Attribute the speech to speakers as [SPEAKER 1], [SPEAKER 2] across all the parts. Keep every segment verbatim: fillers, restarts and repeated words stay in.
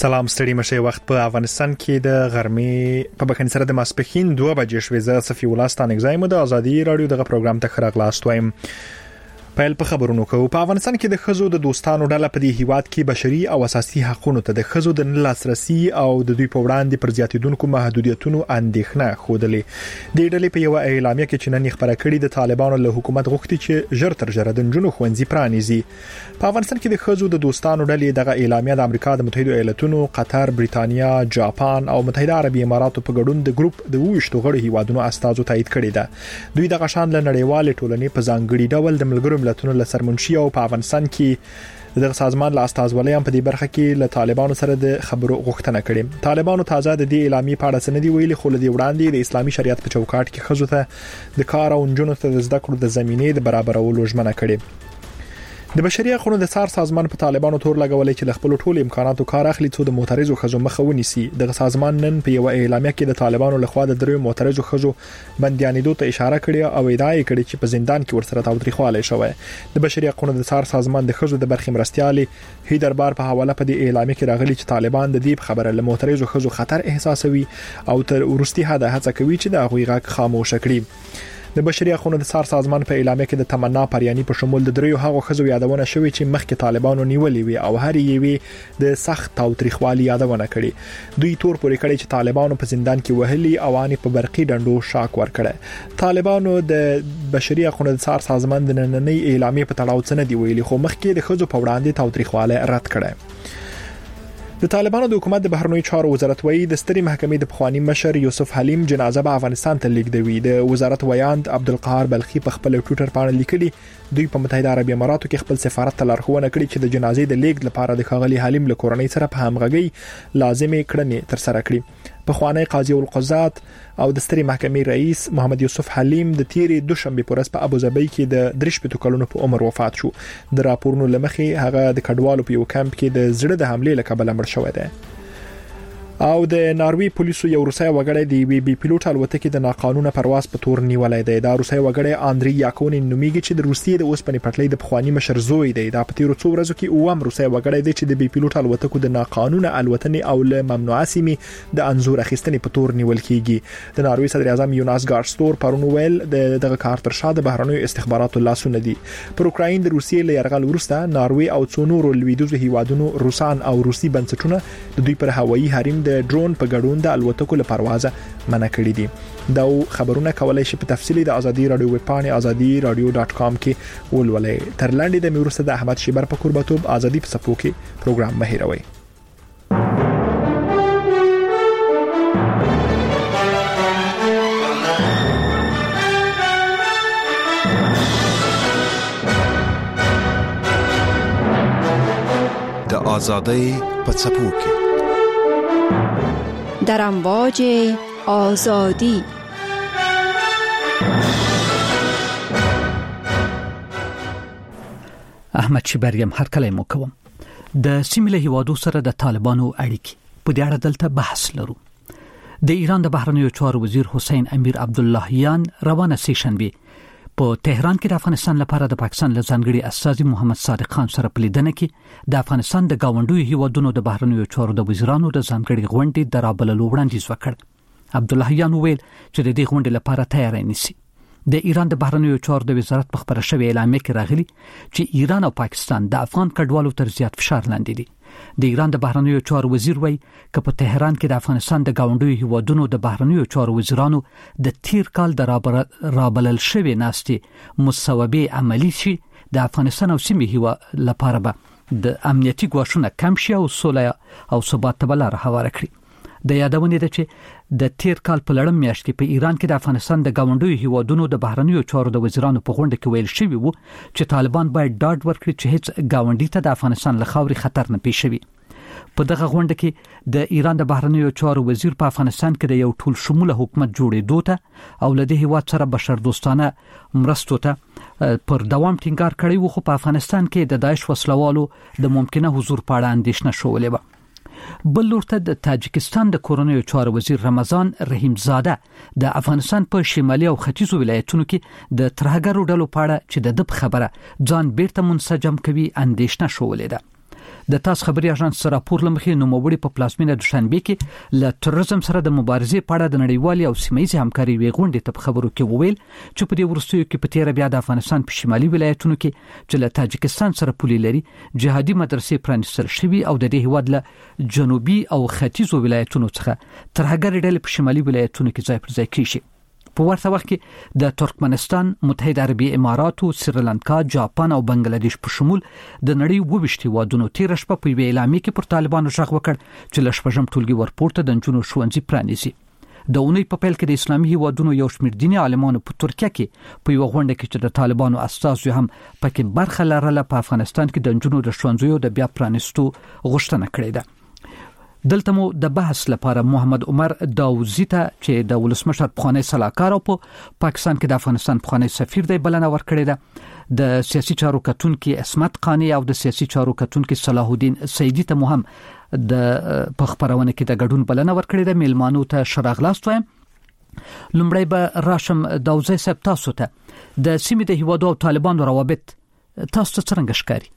[SPEAKER 1] سلام ستړي مشه وخت په افغانستان کې د غرمې په بخښنې سره د ماسپښین دوه بجې شوې. زه صفي ولستان اگزایم د ازادي رادیو دغه پروګرام ته خراغلاست وایم. پیل په خبرونو کوو. په افغانستان کې د خزو د دوستانو ډله په دې هیواد کې بشري او اساسي حقوقو ته د خزو د لاسرسي او د دوی په وړاندې پر زیاتیدونکو محدودیتونو اندېښنه خوده. د ډلې په یو اعلامیه کې چې نن خبره کړې د طالبانو له حکومت غوښتي چې ژر تر ژره د جنونو خوندزي پرانیزي. په افغانستان کې د خزو د دوستانو ډلې دغه اعلامیه د امریکا د متحده ایالاتونو، قطر، بریتانیا، جاپان او متحده عربی اماراتو په ګډون د ګروپ د وښتو غړي هیوادونو استازو تایید کړی ده. دوی دغه شان له نړیوال ټولنې په ځانګړي ډول د ملګرو ملتونو له سرمنشي او په افغانستان کې دغه سازمان له استازولۍ هم په دې برخه کې له طالبانو سره د خبرو غوښتنه کړې. طالبانو تازه د دې اعلامیې په اړه سندې ویلي، خو له دې وړاندې د اسلامي شریعت په چوکاټ کې خزو ته د کار او جنونو ته د زده کړو د زمینې د برابرولو ژمنه کړې. د بشري حقوقو د څار سازمان په طالبانو تور لګولې چې له خپل ټولو امکاناتو کار اخلي څو د معترضو خزو مخه ونیسي. دغه سازمان نن په یو اعلامیه کې د طالبانو لخوا د درو معترضو خزو بندیانېدو ته اشاره کړې او ادعا یې کړې چې په زندان کې ورسره تاوتریخوالی شوی. د بشري حقوقو د څار سازمان د خزو د برخې مرستيالي هی دربار په حواله په دې اعلامیه کې راغلي چې طالبان د دې خبره له معترضو خزو خطر احساسوي او تر ورستي حد هڅه کوي چې د هغوی غږ خاموش کړي. د بشري حقوقو د څار سازمان په اعلامیه کې د تمنا پریانی په شمول د دریو هغو خزو یادونه شوې چې مخکې طالبانو نیولې وي او هر یوې د سخت تاوتریخوالي یادونه کړي. دوی تور پورې کړي چې طالبانو په زندان کې وهلي او ان په برقي ډنډو شاک ورکړي. طالبانو د بشري حقوقو د څار سازمان د نننۍ اعلامیه په تړاو څه نه دی ویلي، خو مخکې د خزو په وړاندې تاوتریخواله رد کړي. د طالبانو د حکومت د بهرنیو چارو وزارت وایي د ستري محکمې د پخوانی مشر یوسف حلیم جنازه به افغانستان ته لیږدوي. د وزارت ویاند عبدالقهار بلخي په خپل ټوئیټر باندې لیکلي دوی په متحده عربی اماراتو کې خپل سفارت ته لارښوونه کړې چې د جنازې د لیږد لپاره د ښاغلي حلیم له کورنۍ سره په همغږي لازمي کړنې تر سره کړي. پخوانی قاضي القضات او د ستري محکمې رئیس محمد یوسف حلیم د تیرې دوشنبه پورس په ابوظبي کې د درې شپږ کلونو په عمر وفات شو. د راپورونو لمخې هغه د کډوالو په یو کمپ کې د زړه د حمله له کبله مړ شوی دی. او د ناروی پولیسو یو روسي وګړی د وی بي پیلوټ الوتکې د ناقانونه پرواز په تور نیولای دی. دا روسي وګړی اندري یاکونی نومیږي چې د روسیې د اوسپنې پټلۍ د پخوانی مشر زوی دی. دا په تیرو څو ورځو کې اوم روسي وګړی دی چې د بي پیلوټ الوتکو د ناقانونه الوتنې او له ممنوعه سیمې د انزور اخیستنې په تور نیول کیږي. د ناروی صدر اعظم یوناس ګارستور پرون ویل د دغه کار تر شا د بهرنیو استخباراتو لاسونه دي. پر اوکراین د روسیې له یرغل وروسته ناروی او څو نورو لویدیځو هیوادونو روسان او روسي بنسټونه د دوی پر هوایي حریم د ډرون په د الوتکو له پروازه منع کړی دي. دا خبرونه کولای شي په تفصیلی د ازادي رادیو ویب پاڼه ازادي رادیو ډاټ کام کې ولولئ. تر لاندې د میورسته د احمد شیبر په قربتوب ازادي په صفو کې پروګرام مهیروي.
[SPEAKER 2] د ازادۍ په صفو کې
[SPEAKER 3] در امواج آزادی.
[SPEAKER 4] احمد شیبریم هر کله مو کوم. د سیمه هیوادو سره د طالبانو اړیکې په دې اړه دلته بحث لرو. د ایران د بهرنیو چارو وزیر حسین امیر عبداللهیان روانه سه شنبه په تهران کې د افغانستان لپاره د پاکستان له ځانګړي استازي محمد صادق خان سره په لیدنه کې د افغانستان د گاونډیو هیوادونو د بهرنیو چارو د وزیرانو د ځانګړي غونډې د رابللو وړاندیز وکړ. عبداللهیان وویل چې د دې غونډې لپاره تیاری نیسي. د ایران د بهرنیو چارو د وزارت په خبره شوی اعلامیه کې راغلي چې ایران او پاکستان د افغان کډوالو تر زیات فشار لاندې دي. د ایران د بهرنیو چارو وزیر وایي چې په تهران کې د افغانستان د گاونډیو هیوادونو د بهرنیو چارو وزیرانو د تیر کال د رابلل شوی ناستې مصوبې عملی شي د افغانستان او سیمې هیواد لپاره به د امنیتي ګواښونو کم شي او سوله او ثبات ته بلاره هواره کړي. د یادونه ده چې د تیر کال په لړم میاشت کې په ایران کې د افغانستان د گاونډیو هیوادونو د بهرنیو چارو د وزیرانو په غونډه کې ویل شوی وو چې طالبان باید ډاډ ورکړي چې هیڅ گاونډي ته د افغانستان له خاورې خطر نه پیښوي. په دغه غونډه کې د ایران د بهرنیو چارو وزیر په افغانستان کې د یو ټول شموله حکومت جوړېدو ته او له دې هیواد سره بشردوستانه مرستو ته پر دوام ټینګار کړی وو، خو په افغانستان کې د داعش وسلوالو د ممکنه حضور په اړه اندېښنه شولې وه. بل لورته د تاجکستان د کورنیو چارو وزیر رمضان رحیم زاده د افغانستان په شمالي او ختیځو ولایتونو کې د ترهګرو ډلو په اړه چې د دب خبره ځان بیرته منسجم کوي اندېښنه شولې ده. د تاس خبري اژانس سره راپور لمخې نو موړي په پلاسمینه دوشنبه کې ل تروریزم سره د مبارزې په اړه د نړیوالي او سیمه‌ایزې همکاري ویغونډې ته خبرو کې وویل چې په دې ورستیو کې په تیر بیا د افغانستان په شمالي ولایتونو کې چې له تاجکستان سره پولي لري جهادي مدرسې پرانیستل شوي او د دې هواد له جنوبي او ختیځو ولایتونو څخه تر هغه ډېر په شمالي ولایتونو کې ځای پر ځای کیږي. په ورته وخت کې د ترکمنستان، متحده عربي اماراتو، سریلانکا، جاپان او بنگلاديش په شمول د نړۍ وبشتي وادونو تیر شپه په ویلامي کې پر طالبانو ژغ وکړ چې لشپږم ټولګي ورپورته د جنونو شوونځي پرانیزي. د اونۍ په پیل کې د اسلامي هیوادونو یو شمېر دیني عالمانو په ترکیه کې په یو غونډه کې چې د طالبانو استازو هم پکې برخه لرله په افغانستان کې د جنونو د شوونځیو د بیا پرانیستو غوښتنه کړې ده. دلته مو د بحث لپاره محمد عمر داوزی ته چې د ولسمشر پخوانی سلاکار او په پاکستان کې د افغانستان پخوانی سفیر دی بلنه ورکړې ده، د سیاسي چارو کتونکو عصمت قانی او د سیاسي چارو کتونکو صلاح الدین سیدی ته مهم د پخبرونه کې د ګډون بلنه ورکړې ده. میلمانو ته شراغلاست وایم. لومړی به راشم داوزی صاحب، تاسو ته د سیمې د هیوادو او طالبانو روابط تاسو ته څنګه ښکاري؟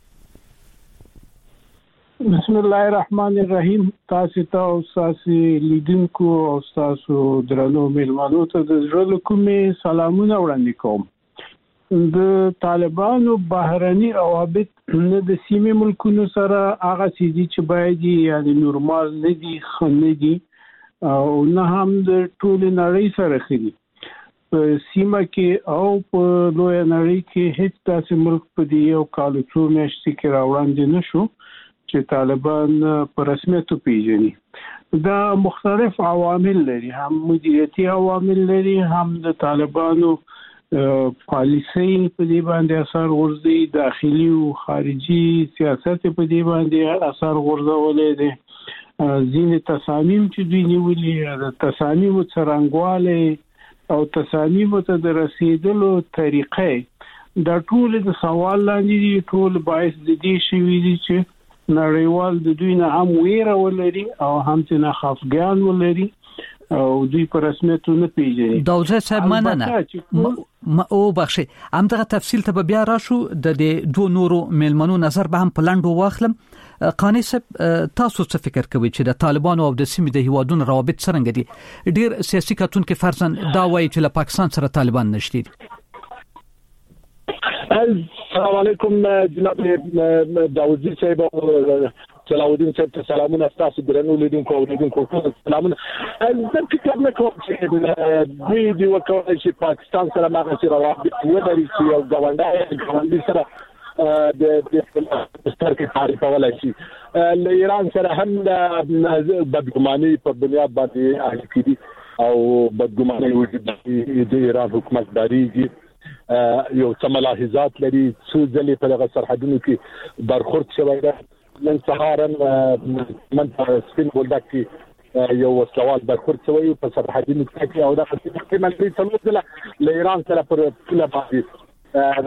[SPEAKER 5] بسم الله الرحمن الرحیم. تاسو ته او تاسو لیدونکو او تاسو درنو میلمانو ته د زړه کومې سلامونه وړاندې کوم. د طالبانو بهرني روابط نه د سیمې ملکونو سره هغه سيدي چې باید یعنی نورمال نه دي، خنه دي او نه هم د ټول نړۍ سره خېدي. په سیمه کې او په لوی نړۍ کې هیڅ داسې ملک په دی یو کال څو میاشتې کې راوړاندې نشو چې طالبان په رسمیت پیژني. دا مختلف عوامل لري، هم مدیریتي عوامل لري، هم د طالبانو پالیسي په دې باندې اثر ورزي، داخلي او خارجي سیاست په دې باندې اثر ورزولې دي. ځینې تصامیم چې دوی نیولې د تصامیم څرنګواله او تصامیم ته د رسیدلو طریقې دا ټول د سوال لاندې دي. ټول باعث د دې شوي دي چې نړیوال د دوی نه هم ویره ولري او هم تنه خفګان ولري او دوی په رسمیت نه پیژني.
[SPEAKER 4] داوزه صاحب مننه ما او بخشي همدغه تفصیل ته بیا راشو. د دې دوه نورو میلمنو نظر به هم په لاندو واخلم. قانی صاحب تاسو څه فکر کوئ چې د طالبانو او د سیمې د هیوادونو روابط څنګه دي؟ ډیر سیاسي کتونکو فرضاً دا وایي چې له پاکستان سره طالبان نشته دي.
[SPEAKER 6] السلام علیکم جناب داوودی صاحب او صلاح الدین صاحب ته سلامونه. تاسو درنو لیدونکو او لیدونکو ټول سلامونه. زه فکر نه کوم چې دوی د وکړای چې پاکستان سره ماغه سره روابط ولري چې یو ګاونډي ګاونډي سره د د سترګې تعریف ولای شي. له ایران سره هم د بدګماني په بنیاد باندې اړیکې دي او بدګماني وجود د ایران حکومت داریږي. یو څه ملاحظات لري، څو ځلې په دغه سرحدونو کې برخورد شوی ده. نن سهار من په سپین بولدک کې یو وسلوال برخورد شوی په سرحدونو کې او دغه تقریبا څلور ځله له ایران سره پر پوله باندې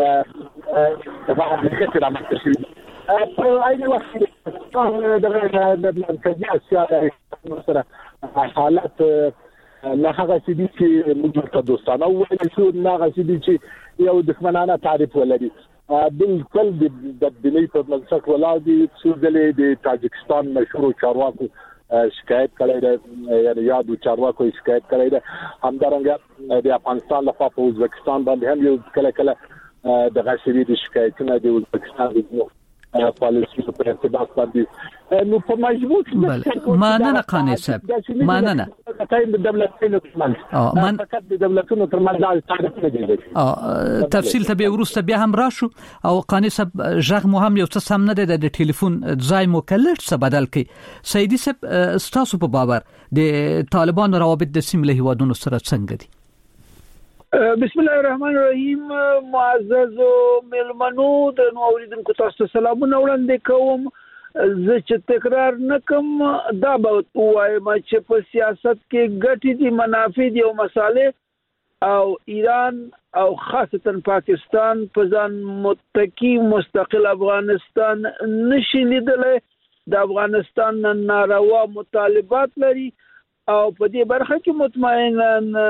[SPEAKER 6] دا هغه رامنځته شوي. په عین وخت کې د مرکزي اسیا سره حالت نه هغه سيدي چې موږ ته دوستانه وایي شو، نه هغه سيدي چې یو دښمنانه تعریف ولري. بالکل د دنیا په منځ ولاړ دي. څو ځلې د تاجکستان مشهور چارواکو شکایت کړی دی، یعنی یادو چارواکو شکایت کړی دی. همدارنګه د افغانستان لپاره په ازبکستان باندې هم یو کله کله د غشري د شکایتونه د ازبکستان د پالیسي په ارتباط باندې نو په مجبور
[SPEAKER 4] بله مننه قانی صاحب، مننه.
[SPEAKER 6] د دولتونو ترمنځ من فقط د دولتونو ترمنځ تعریف نه دی.
[SPEAKER 4] تفصیل ته به ورسته بیا هم راشو. او قانی صاحب ژغ مو هم یو څه سم نه دی، د ټلیفون ځای مو کلر څه بدل کړي. سیدی صاحب ستاسو په باور د طالبانو روابط د سیمې له هیوادونو سره څنګه دي؟
[SPEAKER 5] بسم الله الرحمن الرحیم. معزز میلمنو د نو اوریدونکو تاسو سلامونه وړاندې کوم. زه چې تکرار نکم دا به وایم چې په سیاست کې ګټې دي، منافع دي او مصالح او ایران او خاصتا پاکستان په ځان متکی مستقل افغانستان نشي لیدلی. د افغانستان ناروا مطالبات لري او په دې برخه کې مطمئنا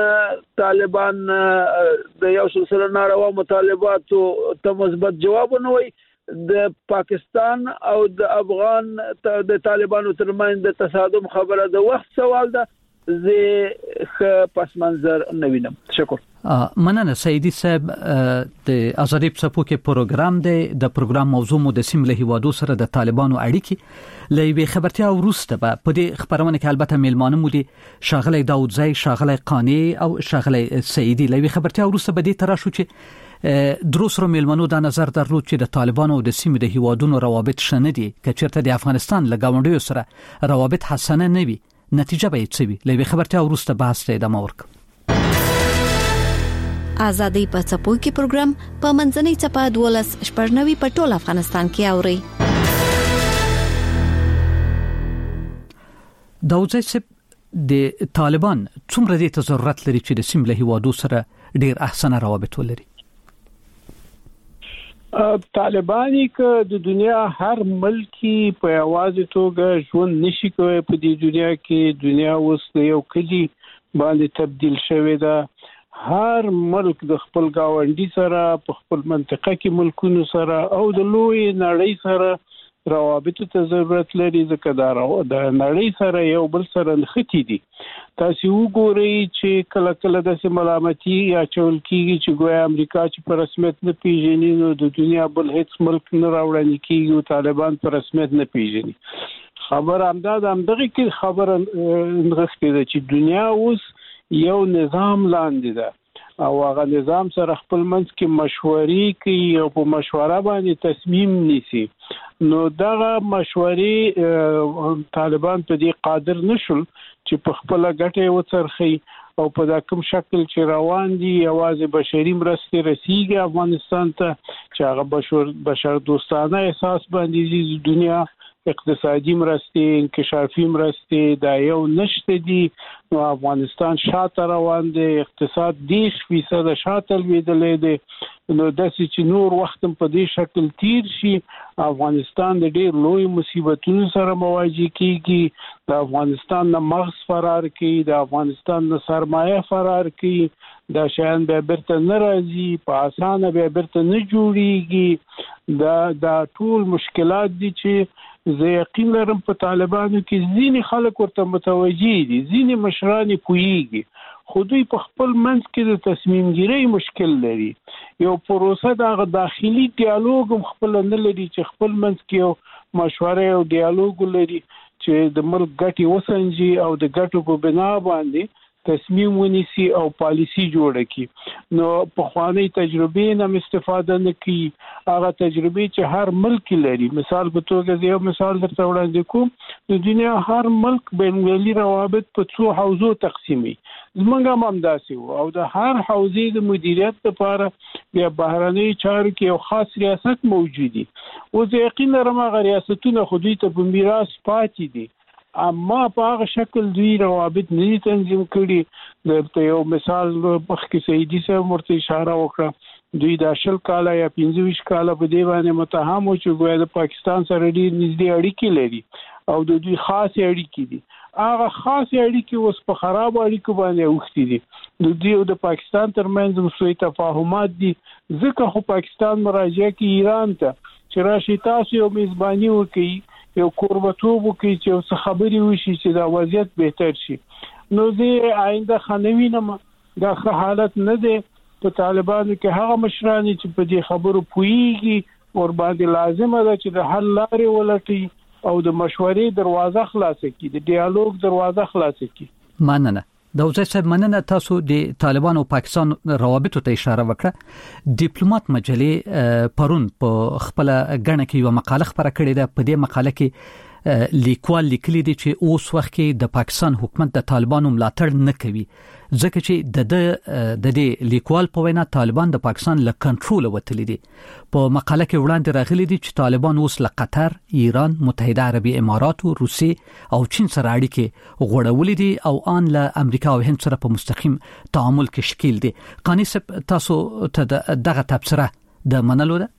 [SPEAKER 5] طالبان د یو سلسله ناروا مطالباتو ته مثبت جواب نه وایي. د پاکستان او د افغان د طالبانو ترمنځ د تصادم خبره د وخت سوال ده. زه خ پس منظر نوینم. شکر.
[SPEAKER 4] مننه سیدی صاحب. د ازادي پسپوکې پروګرام دی. د پروګرام موضوع مو د سیمه له هیوادو سره د طالبانو اړیکې لوي خبرتیا وروسته به په دې خبرونه کې البته میلمانه مو دي شاغلی داودزی، شاغلی قانی او شاغلی سیدی. لوي خبرتیا وروسته به دې ترا شو چې دروس رو میلمانو د نظر درلود چې د طالبانو او د سیمه د هیوادونو روابط شنه دي که چیرته د افغانستان له گاونډیو سره روابط حسنه نه وي نتیجه به یې څه وي. لوي خبرتیا وروسته بحث ته ادامه ورکړو.
[SPEAKER 3] ازادي په څپو کې پروګرام په منځنۍ چپه دولس شپږنوي په ټول افغانستان کې اوري.
[SPEAKER 4] داودزی صاحب د طالبان څومره دې ته ضرورت لري چې د سیمه له هیوادو سره ډیر احسن روابط ولري؟
[SPEAKER 5] طالبانی که د دنیا هر ملکی په یوازې توګه ژوند نشي کوي. په دې دنیا کې دنیا اوس د یو کلی باندې تبدیل شوې ده. هر ملک د خپل گاونډي سره په خپل منطقه کې ملکونو سره او د لوی نړۍ سره روابط ته ضرورت لري. ځکه دا د نړۍ سره یو بل سره نښتي دي. تاسو وګورئ چې کله کله د ملامتي یا چول کیږي چې ګویا امریکا چې په رسمیت نه پیژني نو د دنیا بل هیڅ ملک نه راوړل کیږي او طالبان په رسمیت نه پیژني. خبر امداد همدغه کې خبره نغښتې ده چې دنیا اوس یو نظام لاندې ده او هغه نظام سره خپل منځ کې مشورې کوي او په مشوره باندې تصمیم نیسي. نو دغه مشورې طالبان په دې قادر نشول چې په خپل ګټه وڅرخي او په دا کوم شکل چې روان دي یوازې بشري مرستې رسیږي افغانستان ته چې هغه بشر بشر دوستانه احساس باندې د دنیا اقتصادي مرستې انکشافي مرستې دا یو نشته دي. نو افغانستان شاته روان دی. اقتصاد دیش فیصد شاته لویدلې دی. نو داسې چې نور وخت په دې شکل تیر شي افغانستان د ډېر لوی مصیبتونو سره مواجه کیږي. د افغانستان نه مغز فرار کوي، د افغانستان نه سرمایه فرار کوي. دا شیان به برته نه راځي، په اسانه به برته نه جوړیږي. دا دا ټول مشکلات دي چې زه یقین لرم په طالبانو کې ځینې خلک ورته متوجي دي، ځینې مشران پوهیږي، خو دوی په خپل منځ کې د تصمیم ګیرۍ مشکل لري. یو پروسه د داخلي ډیالوګ هم خپل نه لري چې خپل منځ کې یو مشوره او ډیالوګ لري چې د ملک ګټې وسنجي او د ګټو په بنا باندې تصمیم ونیسي او پالیسی جوړه کړي. نو په خواني تجربې نه استفاده نه کوي. هغه تجربې چې هر ملک لري، مثال په توګه یو مثال درته وړاندې کوم، د دنیا هر ملک بین‌المللي روابط په څو حوزو تقسیمي. زمونږ هم همداسې وو او د هر حوزې د مدیریت لپاره بیا بهرنۍ چارو کې یو خاص ریاست موجود دي. اوس یقین لرم هغه ریاستونه خو دوی ته په میراث پاتې دي، اما په هغه شکل دوی روابط نه تنظیم کړي. د یو مثال مخکې سیدی صاحب ورته اشاره وکړه، دوی د شل کاله یا پنځه ویشت کاله په دې باندې متهم وو چې ګویا د پاکستان سره ډېر نږدې اړیکې لري او د دوی خاصې اړیکې دي. هغه خاصې اړیکې اوس په خرابو اړیکو باندې اوښتې دي. د دوی او د پاکستان ترمنځ سوء تفاهمات دي. ځکه خو پاکستان مراجعه کوي ایران ته چې راشي تاسو یو میزباني وکړي، یو کوربتوب وکړي چې اوس خبرې وشي چې دا وضعیت بهتر شي. نو زه آینده خنوینم دا ښه حالت نه دی. په طالبانو کې هغه مشران چې په دې خبرو پوهیږي ور باندې لازمه ده چې د حل لارې ولټي او د مشورې دروازه خلاصه کړي، د ډیالوګ دروازه خلاصه کړي.
[SPEAKER 4] مننه. داودزی صاحب مننه. تاسو د طالبان او پاکستان روابطو ته اشاره وکړه. ډیپلوماټ مجلې پرون په خپل غنه کې یو مقاله خبره کړې ده. په دې مقاله کې لیکوال لیکلي دي چې اوس وخت کې د پاکستان حکومت د طالبانو ملاتړ نه کوي، ځکه چې د د دې لیکوال په وینا طالبان د پاکستان له کنټرول وتلي دي. په مقاله کې وړاندې راغلي دي چې طالبان اوس له قطر، ایران، متحده عربي امارات، روسیې او چین سره اړیکې غوړولې دي او ان له امریکا او هند سره په مستقیم تعامل کې شکیل دي. قانی صاحب تاسو ته دغه تبصره د منلو ده؟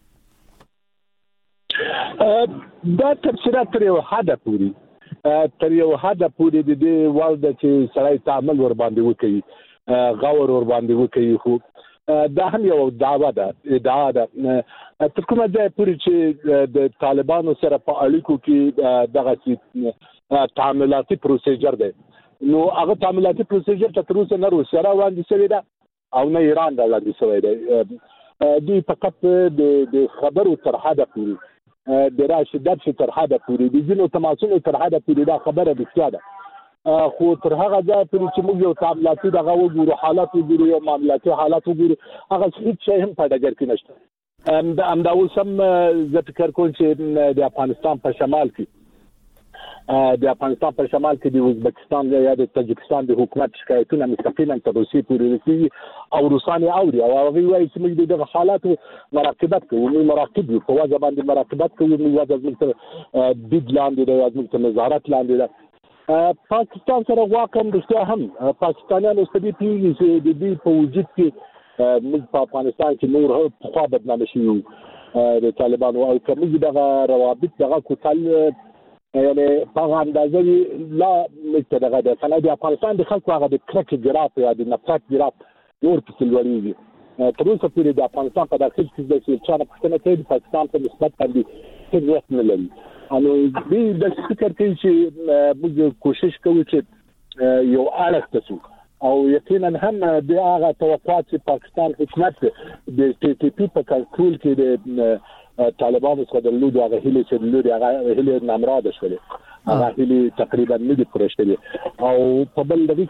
[SPEAKER 6] دا تبصره تر یو حده پورې تر یو حده پورې د دې وړ ده چې سړی تعامل ور باندې وکړي، غور ور باندې وکړي. خو دا هم یو دعوه ده ادعا ده تر کومه ځای پورې چې د طالبانو سره په اړیکو کې دغه تعاملاتي پروسیجر دی نو هغه تعاملاتي پروسیجر ته تر اوسه نه روسیه را وړاندې شوی ده او نه ایران را وړاندې شوی دی. دوی فقط د خبرو تر حده پورې د راشدات تر حده پورې د ځینو تماسونو تر حده پورې دا خبره بسیا ده خو تر هغه ځای پورې چې موږ یو تعاملاتي دغه وګورو حالات وګورو یو معاملاتي حالات وګورو هغه هیڅ شی هم په ډګر کې نشته. همدا اوس هم زه فکر کوم چې د افغانستان په شمال کې د افغانستان په شمال کې د ازبکستان یا د تاجکستان د حکومت شکایتونه مستقیما تر روسیې پورې رسیږي او روسان یې اوري او هغوی وایي چې موږ دغه حالاتو مراقبت کوو موږ مراقب یو په وجه باندې مراقبت کوو موږ وجه زموږ تر بید لاندې دی زموږ تر نظارت لاندې ده. پاکستان سره واقعا رښتیا هم پاکستانیانو ستدي پیږي چې د دې په وجود کې موږ په افغانستان کې نور پخوا بدنامه شوي د طالبانو او که موږ دغه روابط دغه کوتل یعنې په هغه اندازه لا موږ ته دغه د د افغانستان د خلکو هغه د کرکې ګراف یا د نفرت ګراف نور پسې لوړېږي. تر اوسه پورې د افغانستان په داخل کې د چا نه پوښتنه کوي د پاکستان په نسبت باندې هېڅ وخت نه لري. انو دې د فکر کوي چې موږ کوشش کوو چې یو اړخ تاسو او یقینا هم د هغه توقعات چې پاکستان حکومت د ټي ټي پی په کنټرول کې د طالبانو څخه د لودو هغه هلي چې لودي هغه هلي نامراده شولې هغه هلي تقریبا نه دي پوره شوې او په بل دغه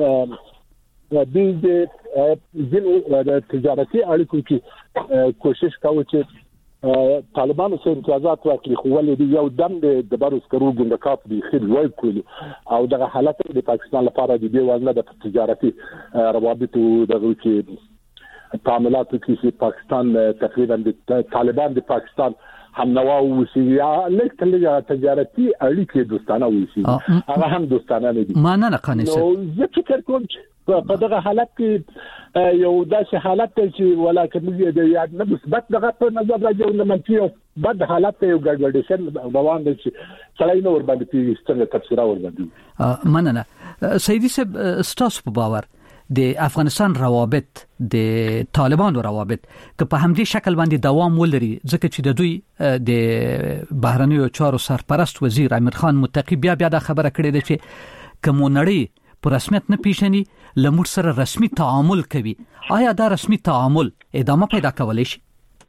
[SPEAKER 6] کې د دې ځینو د تجارتي اړیکو کې کوشش کوو چې طالبانو سره امتیازات ورکړي خو ولې یو دم د بارو سکرو ګوندکاف د خیر لوی کول او دغه حالت د پاکستان لپاره د دې وزن د تجارتي روابط دغه کې تعاملاتو کې پاکستان تقریبا د طالبان د پاکستان هم نوا وسی یا لکه لږه تجارتي اړیکې دوستانه وسی هغه هم دوستانه نه دي
[SPEAKER 4] معنا نه قانې
[SPEAKER 6] نو زه فکر کوم چې په دغه حالت کې یو داسې حالت چې ولکه موږ د یاد نه مثبت دغه په نظر راځي او منفي او بد حالت یو ګډوډیشن روان دي چې څلای نور باندې پیږي څنګه تفسیر اور باندې
[SPEAKER 4] مننه سیدی صاحب ستاسو په باور د افغانستان روابط د طالبانو روابط که په همدې شکل باندې دوام ولري ځکه چې د دوی د بهرنیو چارو سرپرست وزیر امیر خان متقی بیا بیا دا خبره کړې ده چې کومونړي په رسمیت نه پیژني لمر سره رسمي تعامل کوي آیا دا رسمي تعامل ادامه پیدا کولای شي؟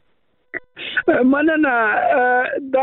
[SPEAKER 5] مننه دا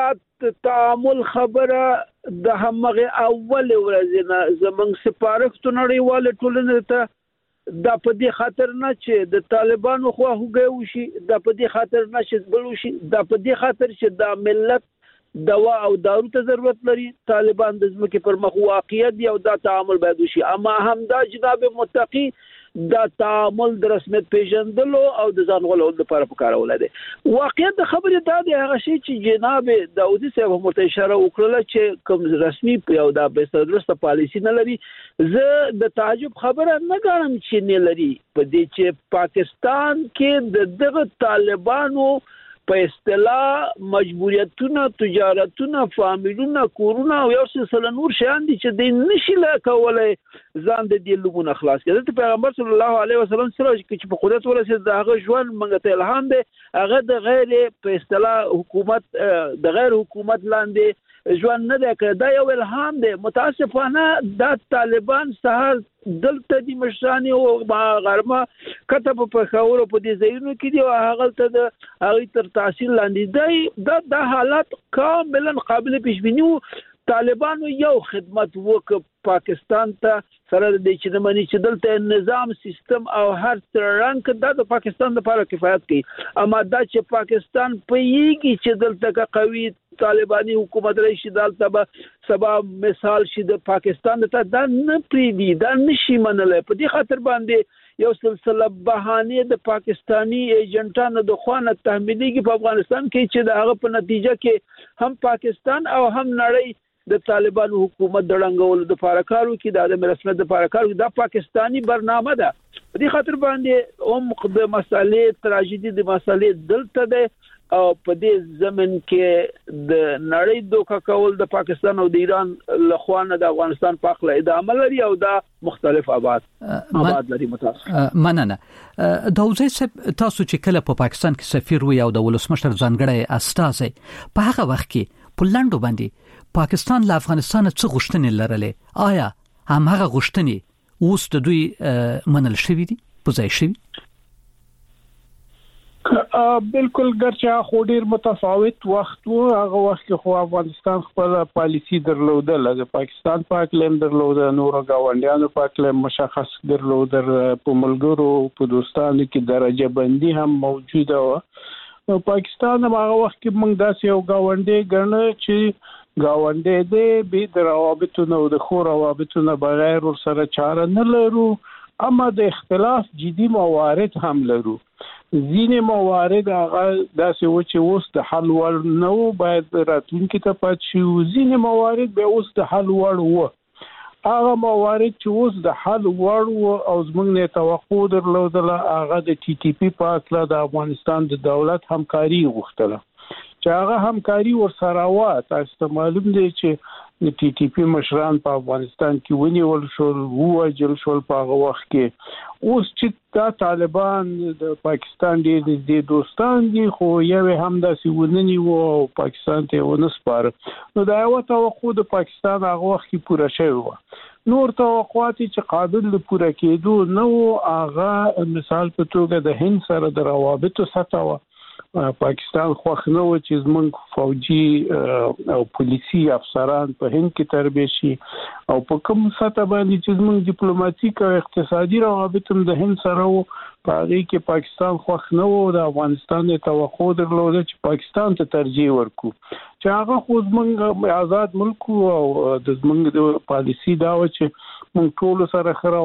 [SPEAKER 5] تعامل خبره د همغه اول ورځ نه زمنګ سپارښت نړیواله ټولنه ته دا په دې خاطر نه چې د طالبانو خو هغه وشي دا په دې خاطر نه چې بل وشي دا په دې خاطر چې دا ملت دوا او دارو ته ضرورت لري طالبان د ځمکې پر مخ واقعیت دی او دا تعامل باید وشي اما هم دا جناب متقی دا تعامل د رسمیت پیژندلو او د ځان غولولو لپاره پکارول دي. واقعیت د خبرې دا دی هغه شی چې جناب داودي صاحب هم اشاره وکړه چې کوم رسمي او دا به درسته پالیسی نه لري زه د تعجب خبره نه غواړم چې نه لري په دې چې پاکستان کې د دغه طالبانو په اصطلاح مجبوریتونه تجارتونه فامیلونه کورونه او یو سلسله نور شیان دي چې د نشي لا کولای ځان د دې لوګونه خلاص کړي. د پیغمبر صلی الله علیه وسلم سره چې په قدرت ورسید دغه ژوند منګه ته الهام دی هغه د غیر په اصطلاح حکومت د غیر حکومت لاندې ژوند نه دی کړی دا یو الهام دی. متاسفانه دا طالبان سهار دلته د مشرانی او غرمه کتب په خاور په دې ځایونو کې دی او هغه ته د هغه تر تحصیل لاندې دی دا د حالات کاملا قابل پیش بینی طالبانو یو خدمت وک پاکستان ته سره د چې د منی چې دلته نظام سیستم او هر رنګ د پاکستان لپاره کفایت کوي اما دا چې پاکستان په یږي چې دلته قوي طالباني حکومت راشي دلته به سبا مثال شي د پاکستان ته دا نه پریدي دا نشي منلای په دې خاطر باندې یو سلسله بهانه د پاکستانی ایجنټانو د خوانه تحمیلېږي په افغانستان کې چې د هغه په نتیجه کې هم پاکستان او هم نړۍ د طالبانو حکومت د رنګولو د فارکارو کې د عدم رسمیت د فارکارو د پاکستانی برنامه ده په دې خاطر باندې هم د مسالې تراژیدي د مسالې دلته ده او په دې زمين کې د نړۍ دوکه کول د پاکستان او د ایران له خوا نه د افغانستان په اړه ادامه لري او دا مختلف آباد آباد لري. متاسف
[SPEAKER 4] مننه داوزي صاحب، تاسو چې کله په پاکستان کې سفیر وي او د ولسمشر ځانګړی استازي په هغه وخت کې په لندو باندې پاکستان له افغانستان څخه غوښتنې لرلې، آیا هم هغه غوښتنې اوس د دوی منل شوې دي په ځای شوي؟
[SPEAKER 5] بالکل ګرچې خو ډیر متفاوت وخت وو. هغه وخت کې خو افغانستان خپل پالیسی درلودل، د پاکستان پاکلم درلودل، نور گاونډیانو پاکلم مشخص درلودل، په ملګرو په دوستانو کې درجه بندي هم موجوده و. پاکستان هغه وخت کې موږ داسې یو گاونډي ګڼل چې گاونډي دې به د روابطو نو د خو روابطو نه بغیر ور سره چاره نه لرو، اما د اختلاف جدي موارد هم لرو. ځینې موارد هغه داسې و چې اوس د حل وړ نه و، باید راتلونکي ته پاتې شي. ځینې موارد به اوس د حل وړ و. هغه موارد چې اوس د حل وړ و او زموږ نه توقع درلودله، هغه د ټي ټي پی په اړه د افغانستان د دولت همکاري غوښتله چې هغه همکاري ورسره و. تاسو ته معلوم دی چې د ټي ټي پی مشران په افغانستان کې ونیول شول، ووجل شول په هغه وخت کې. اوس چې دا طالبان د پاکستان ډېر نږدې دوستان دي، خو یو هم داسې ونني وو او پاکستان ته ونه سپاره، نو دا یو توقع د پاکستان هغه وخت کې پوره شوی و. نور توقعات چې قابل د پوره کېدو نه وو، هغه مثال په توګه د هند سره د روابطو سطح و. پاکستان خوښ نه و چې زموږ فوجي او پولیسي افسران په هند کې تربیه شي او په کوم سطح باندې چې زموږ ډیپلوماټیک او اقتصادي روابط هم د هند سره وو، په هغه کې پاکستان خوښ نه و. د افغانستان د توقع درلوده چې پاکستان ته ترجیح ورکو، چې هغه خو زموږ آزاد ملک او د زموږ د پالیسي دا و چې موږ ټول سره ښه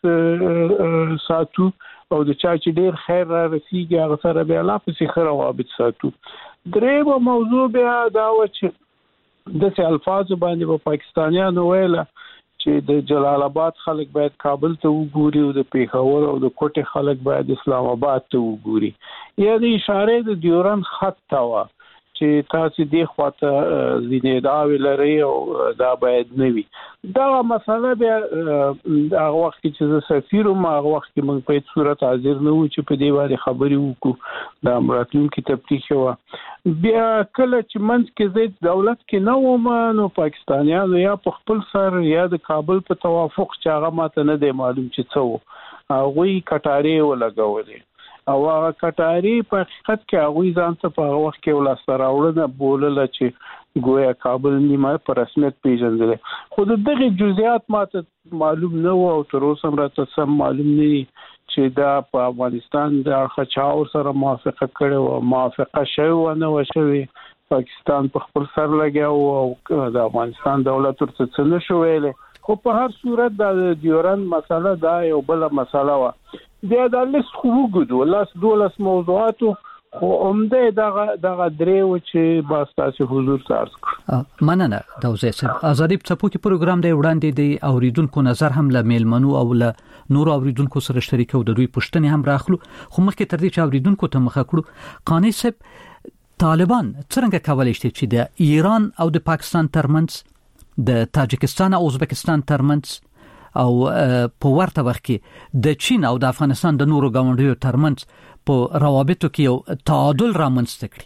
[SPEAKER 5] روابط ساتو او د چا چې ډیر خیر را رسیږي هغه سره بیا لا پسې ښه روابط ساتو. درېیمه موضوع بیا دا و چې داسې الفاظو باندې په پاکستانیانو ویله چې د جلال آباد خلک باید کابل ته وګوري او د پیښور او د کوټې خلک باید اسلام آباد ته وګوري. یعنې اشاره د ډیورند خط ته وه چې تاسو دې خواته ځینې دعوې لرئ او دا باید نه وي. دغه مسله بیا هغه وخت کې چې زه سفیر وم، هغه وخت کې موږ په هېڅ صورت حاضر نه وو چې په دې باندې خبرې وکړو، دا راتلونکي تفتیش وه. بیا کله چې منځ کې زه دولت کې نه وم، نو پاکستانیانو یا په خپل سر یا د کابل په توافق چې هغه ماته نه دی معلوم چې څه و، هغوی کټارې ولګولې او هغه کټاری په حقیقت کې هغه ځان ته په وخت کې ولاسته راوړنه بولله چې گویا کابل نیمه په رسمیت پیژندل. خو دغه جزئیات ماته معلوم نه و او تر اوسه راته سم معلوم نه دي چې دا په افغانستان د خچاو سره موافقه کړې و، موافقه شوی و نه و شوی. پاکستان په خپل سر لګاو او د افغانستان دولت ورته څه نه شو ویلې. خو په هر صورت د ډیورند مسله دا یو بل مسله و. بیا د لیست خو وګورو لاس دولس موضوعاتو، خو عمده دغه دغه درې و چې با ستاسو حضور ته عرض کړم.
[SPEAKER 4] مننه داوزي صاحب. ازادي څپوکي پروګرام دی وړاندې دی اوریدونکو نظر هم له میلمنو او له نور اوریدونکو سره شریک او د دوی پوښتنې هم راخلو. خو مخکې تر دې چې اوریدونکو ته مخه کړو، قانی صاحب طالبان څنګه کولای شي چې د ایران او د پاکستان ترمنځ، د تاجکستان او ازبکستان ترمنځ او په ورته وخت کې د چین او د افغانستان د نورو ګاونډیو ترمنځ په روابطو کې یو تعادل رامنځته کړي؟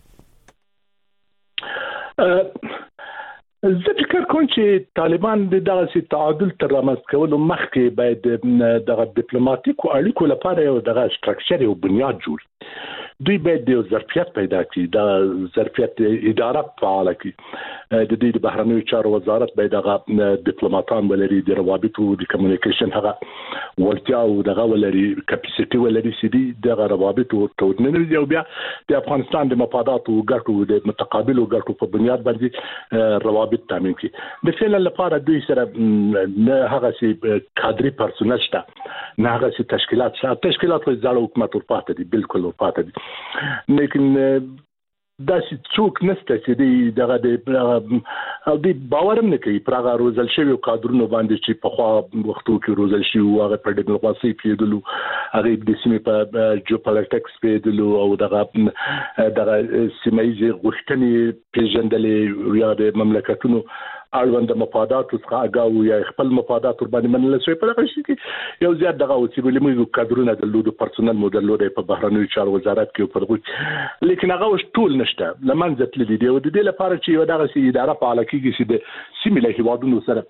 [SPEAKER 6] زه فکر کوم چې طالبان د دغه تعادل تر رامنځته کولو مخکې باید دغه ډیپلوماټیکو اړیکو لپاره یو دغه سټرکچر او بنیاد جوړ. دوی باید د ظرفیت پیدا کړي، د ظرفیت اداره فعال کړي. د دې د بهرنیو چارو وزارت باید دغه ډیپلوماټان ولري، د روابطو د کمیونیکیشن هغه ولتیا او دغه ولري، کیپاسټي ولري چې د دغه روابطو توډنه او بیا د افغانستان د مفادات او ګټو د متقابل ګټو په بنیاد باندې روابط تامین کړي. د فعل لپاره دوی سره نه هغه سي کادري پرسونل شته، نه هغه سي تشکیلات شته. تشکیلات په ځاړو حکومت ورپاتې دي، بالکل ورپاتې دي. لیکن دا چې څوک نشته چې دغه د او د باورم نه کوي پرغه روزل شوی کادرونو باندې چې په خوا وختو کې روزل شي او هغه په ډیپلوماسي کې دلو هغه د سیمې په جیوپولیټکس په دلو او دغه دغه سیمایي غوښتنې پیژندلې یا د مملکتونو اړوند مفادات څخه اگاو یا خپل مفادات ور باندې منل شوی په دغه شي کې یو زیات دغه او چې موږ کادرونه د لودو پرسونل مودل لودي په بهرنیو چارو وزارت کې په لیکن هغه ټول نشته لمنځه تللی دی او د دې لپاره چې یو دغه سي اداره فعال کیږي چې د سیمه له هیوادونو سره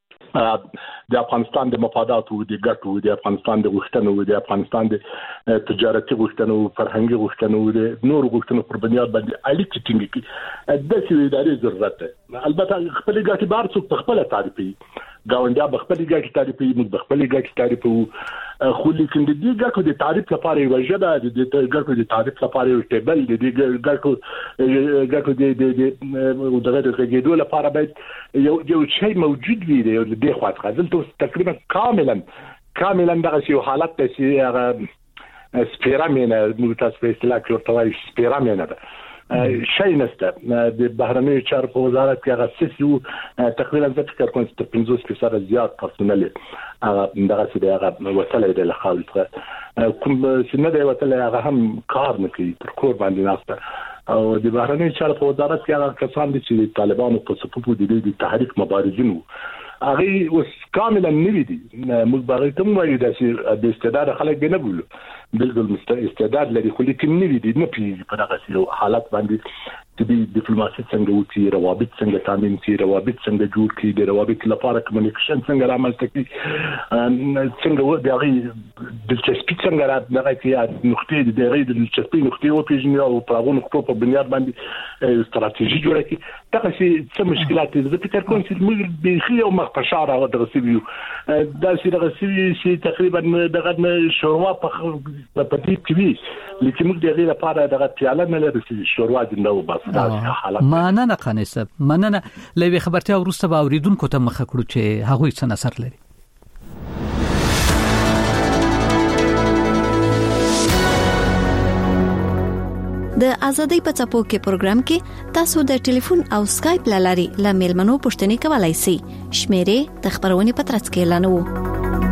[SPEAKER 6] د افغانستان د مفاداتو د ګټو د افغانستان د غوښتنو د افغانستان د تجارتي غوښتنو فرهنګي غوښتنو د نور غوښتنو پر بنیاد باندې اړیکې ټینګ کړي د سې ادارې ضرورت ده البته خپل ګټي بار څوک خپل تعریفي گاونډیا بخپل ګټي تعریفي موږ بخپل ګټي تعریفو خو لیکن د دې ګټو د تعریف لپاره یو ژبه د دې ګټو د تعریف لپاره یو ټیبل د دې ګټو ګټو د د دغه د کېدو لپاره باید یو یو شی موجود وي د دې خواته ځل تقریبا کاملا کاملا دغه یو حالت ته چې هغه سپیرامینه موږ تاسو په اصطلاح کې ورته وایي سپیرامینه ده شي نسته د بهرنیو چارو په وزارت کې هغه سیسو تقریبا د فکر کوم چې پنځوس فیصد زیات پرسونل هغه دغه چې هغه وسله د لخال کوم چې نه دی وسله هغه هم کار نه کوي پر کور باندې ناسته او د بهرنیو چارو په وزارت کې هغه کسان دي چې طالبانو په صفوف دي د تحریک مبارزین هغه اوس کاملا نوی دي موږ باغې ته وایو چې د استعداد خلک به نه بولو بالکل استعداد لري خو لیکن نوی دي نه پیږي په دغه حالت باندې د ډیپلوماسي څنګه وتی روابط څنګه تامین کی روابط څنګه جوړ کی د روابط لپاره کمیونیکیشن څنګه عمل کوي څنګه و دغه د چسپی څنګه راځي چې نقطې د غیر د چسپی نقطې او پیژنې او پراغو نقطو په بنیاد باندې ستراتیژي جوړه کی دغه څه مشکلات دي د فکر کوم چې موږ به خي او مخفشار او درسیو دا چې درسیو چې تقریبا دغه شوروا په پټی کې لیکن موږ دغه لپاره دغه پیاله نه لري شوروا د نو بس
[SPEAKER 4] مننه قانصب مننه لوي خبرتي ورسته به اوریدونکو ته مخه کړو چې هغه څه نظر لري
[SPEAKER 3] د ازادۍ په چاپو کې پروګرام کې تاسو د ټلیفون او سکایپ لاري ل میلمنو پوښتنې کولای شئ شمیرې د خبرونې په ترڅ کې اعلانوو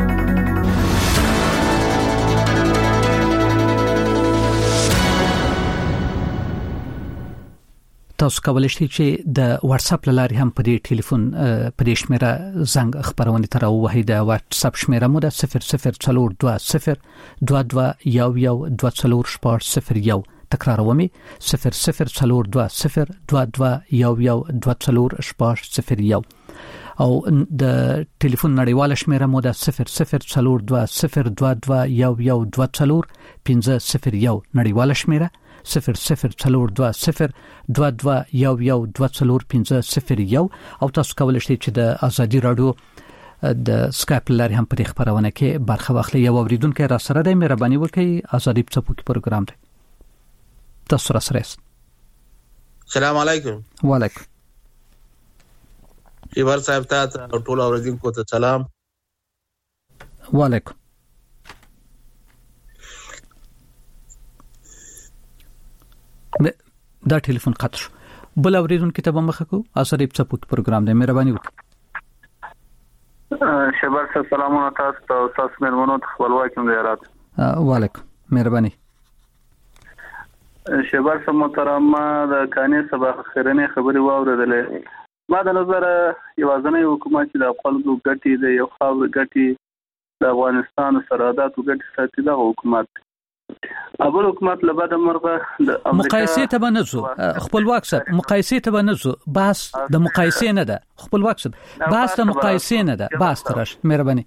[SPEAKER 4] تاسو کولای شئ چې د واتس اپ لاري هم په دې ټلیفون په دې شمیره زنګ خبرونه تر وهي د واتس اپ شمیره مو د صفر صفر څلور دوه صفر دوه دوه یو یو دوه څلور شپږ صفر یو تکرارومي صفر صفر څلور دوه صفر دوه دوه یو یو دوه څلور شپږ صفر یو او د ټلیفون نړیواله شمیره مو د صفر صفر څلور دوه صفر دوه دوه یو یو دوه څلور پنځه صفر یو نړیواله شمیره صفر صفر څلور دوه صفر دوه دوه یو یو دوه څلور پنځه صفر یو او تاسو کولای شئ چې د ازادي رادیو د سکایپ لاري هم په خبرونه کې برخه واخلئ یو اوریدونکو را سره د مهرباني وکړئ ازادي په چپو کې پروګرام دی تاسو را سره
[SPEAKER 7] السلام علیکم
[SPEAKER 4] وعلیکم
[SPEAKER 7] خبر صاحب ته ټول اوریدونکو ته سلام
[SPEAKER 4] وعلیکم دا ټلیفون قطع شو بل اوریدونکو ته به مخه کو ازادي په چپو کې پروګرام دی مهرباني وکړئ
[SPEAKER 8] شباب سلامونه تاسو ته تاسو مېرمنو ته خپلواکم زیارت
[SPEAKER 4] وعلیکم مهرباني
[SPEAKER 8] شباب محترم د کاني سبا خیرنه خبري واوردلې ما د نظر یوازنی حکومت د خپل ګټي د یو خاور ګټي د افغانستان سرحدات ګټي ساتي د حکومت اول حکومت لبد مرغه د امریکا
[SPEAKER 4] مقایسه ته بنزو خپلواک سره مقایسه ته بنزو بس د مقایسه نه ده خپلواک سره بس د مقایسه نه ده بس ترش مهرباني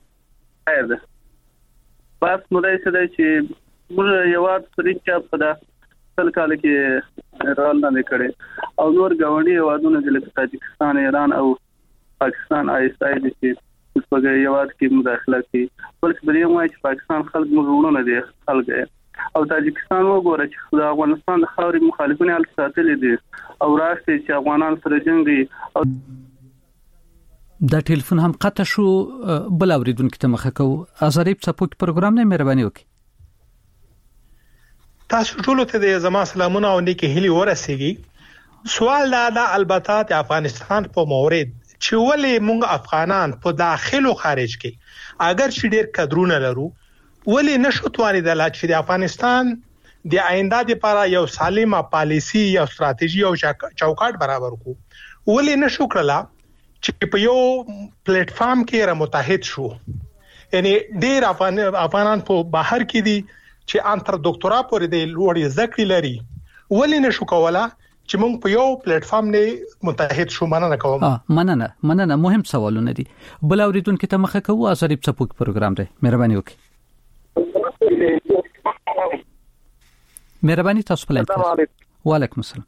[SPEAKER 8] بس مودای څه دی چې موږ یو وخت پرې په دا سل کال کې رال نه کړي او نور غونډي وادونه د تاجکستان ایران او پاکستان آی اس آی دي چې په یو وخت کې مداخله کوي بلکې بلې وایي چې پاکستان خلک موږ نه دي خلک او تاجکستان وګوره چې د افغانستان د خاورې مخالفونه حل ساتلې دي او راځي چې افغانان سره جنگي او
[SPEAKER 4] دا ټلیفون هم قطع شو بل اوریدونکو ته مخه کو ازاري په پوک پروګرام نه مهرباني وکړي
[SPEAKER 9] تاسو ټول ته د زما سلامونه او نیکی هیلي ورسیږي. سوال دا د البته د افغانستان په مورید چې ولې موږ افغانان په داخل او خارج کې اگر چې ډیر کډرونه لرو ولې نشو توانیدل چې د افغانستان د آینده لپاره یو سالمه پالیسی او ستراتیژي او چوکاټ برابر کو، ولې نشو کړلا چې په یو پلیټ فارم کې را متحد شو. یعنی ډیر افغان افغانان په بهر کې دي چې انتر ډاکټرا پورې د لوړې ذکر لري، ولې نشو کولا چې موږ په یو پلیټ فارم نه متحد شو؟ مننه کوم.
[SPEAKER 4] اه مننه مننه مهم سوالونه دي. بل اوریدونکو ته مخه کوو ازریب څپوک پروګرام دی. مهرباني وکړئ. مهرباني تاسو په لاره. وعلیکم السلام.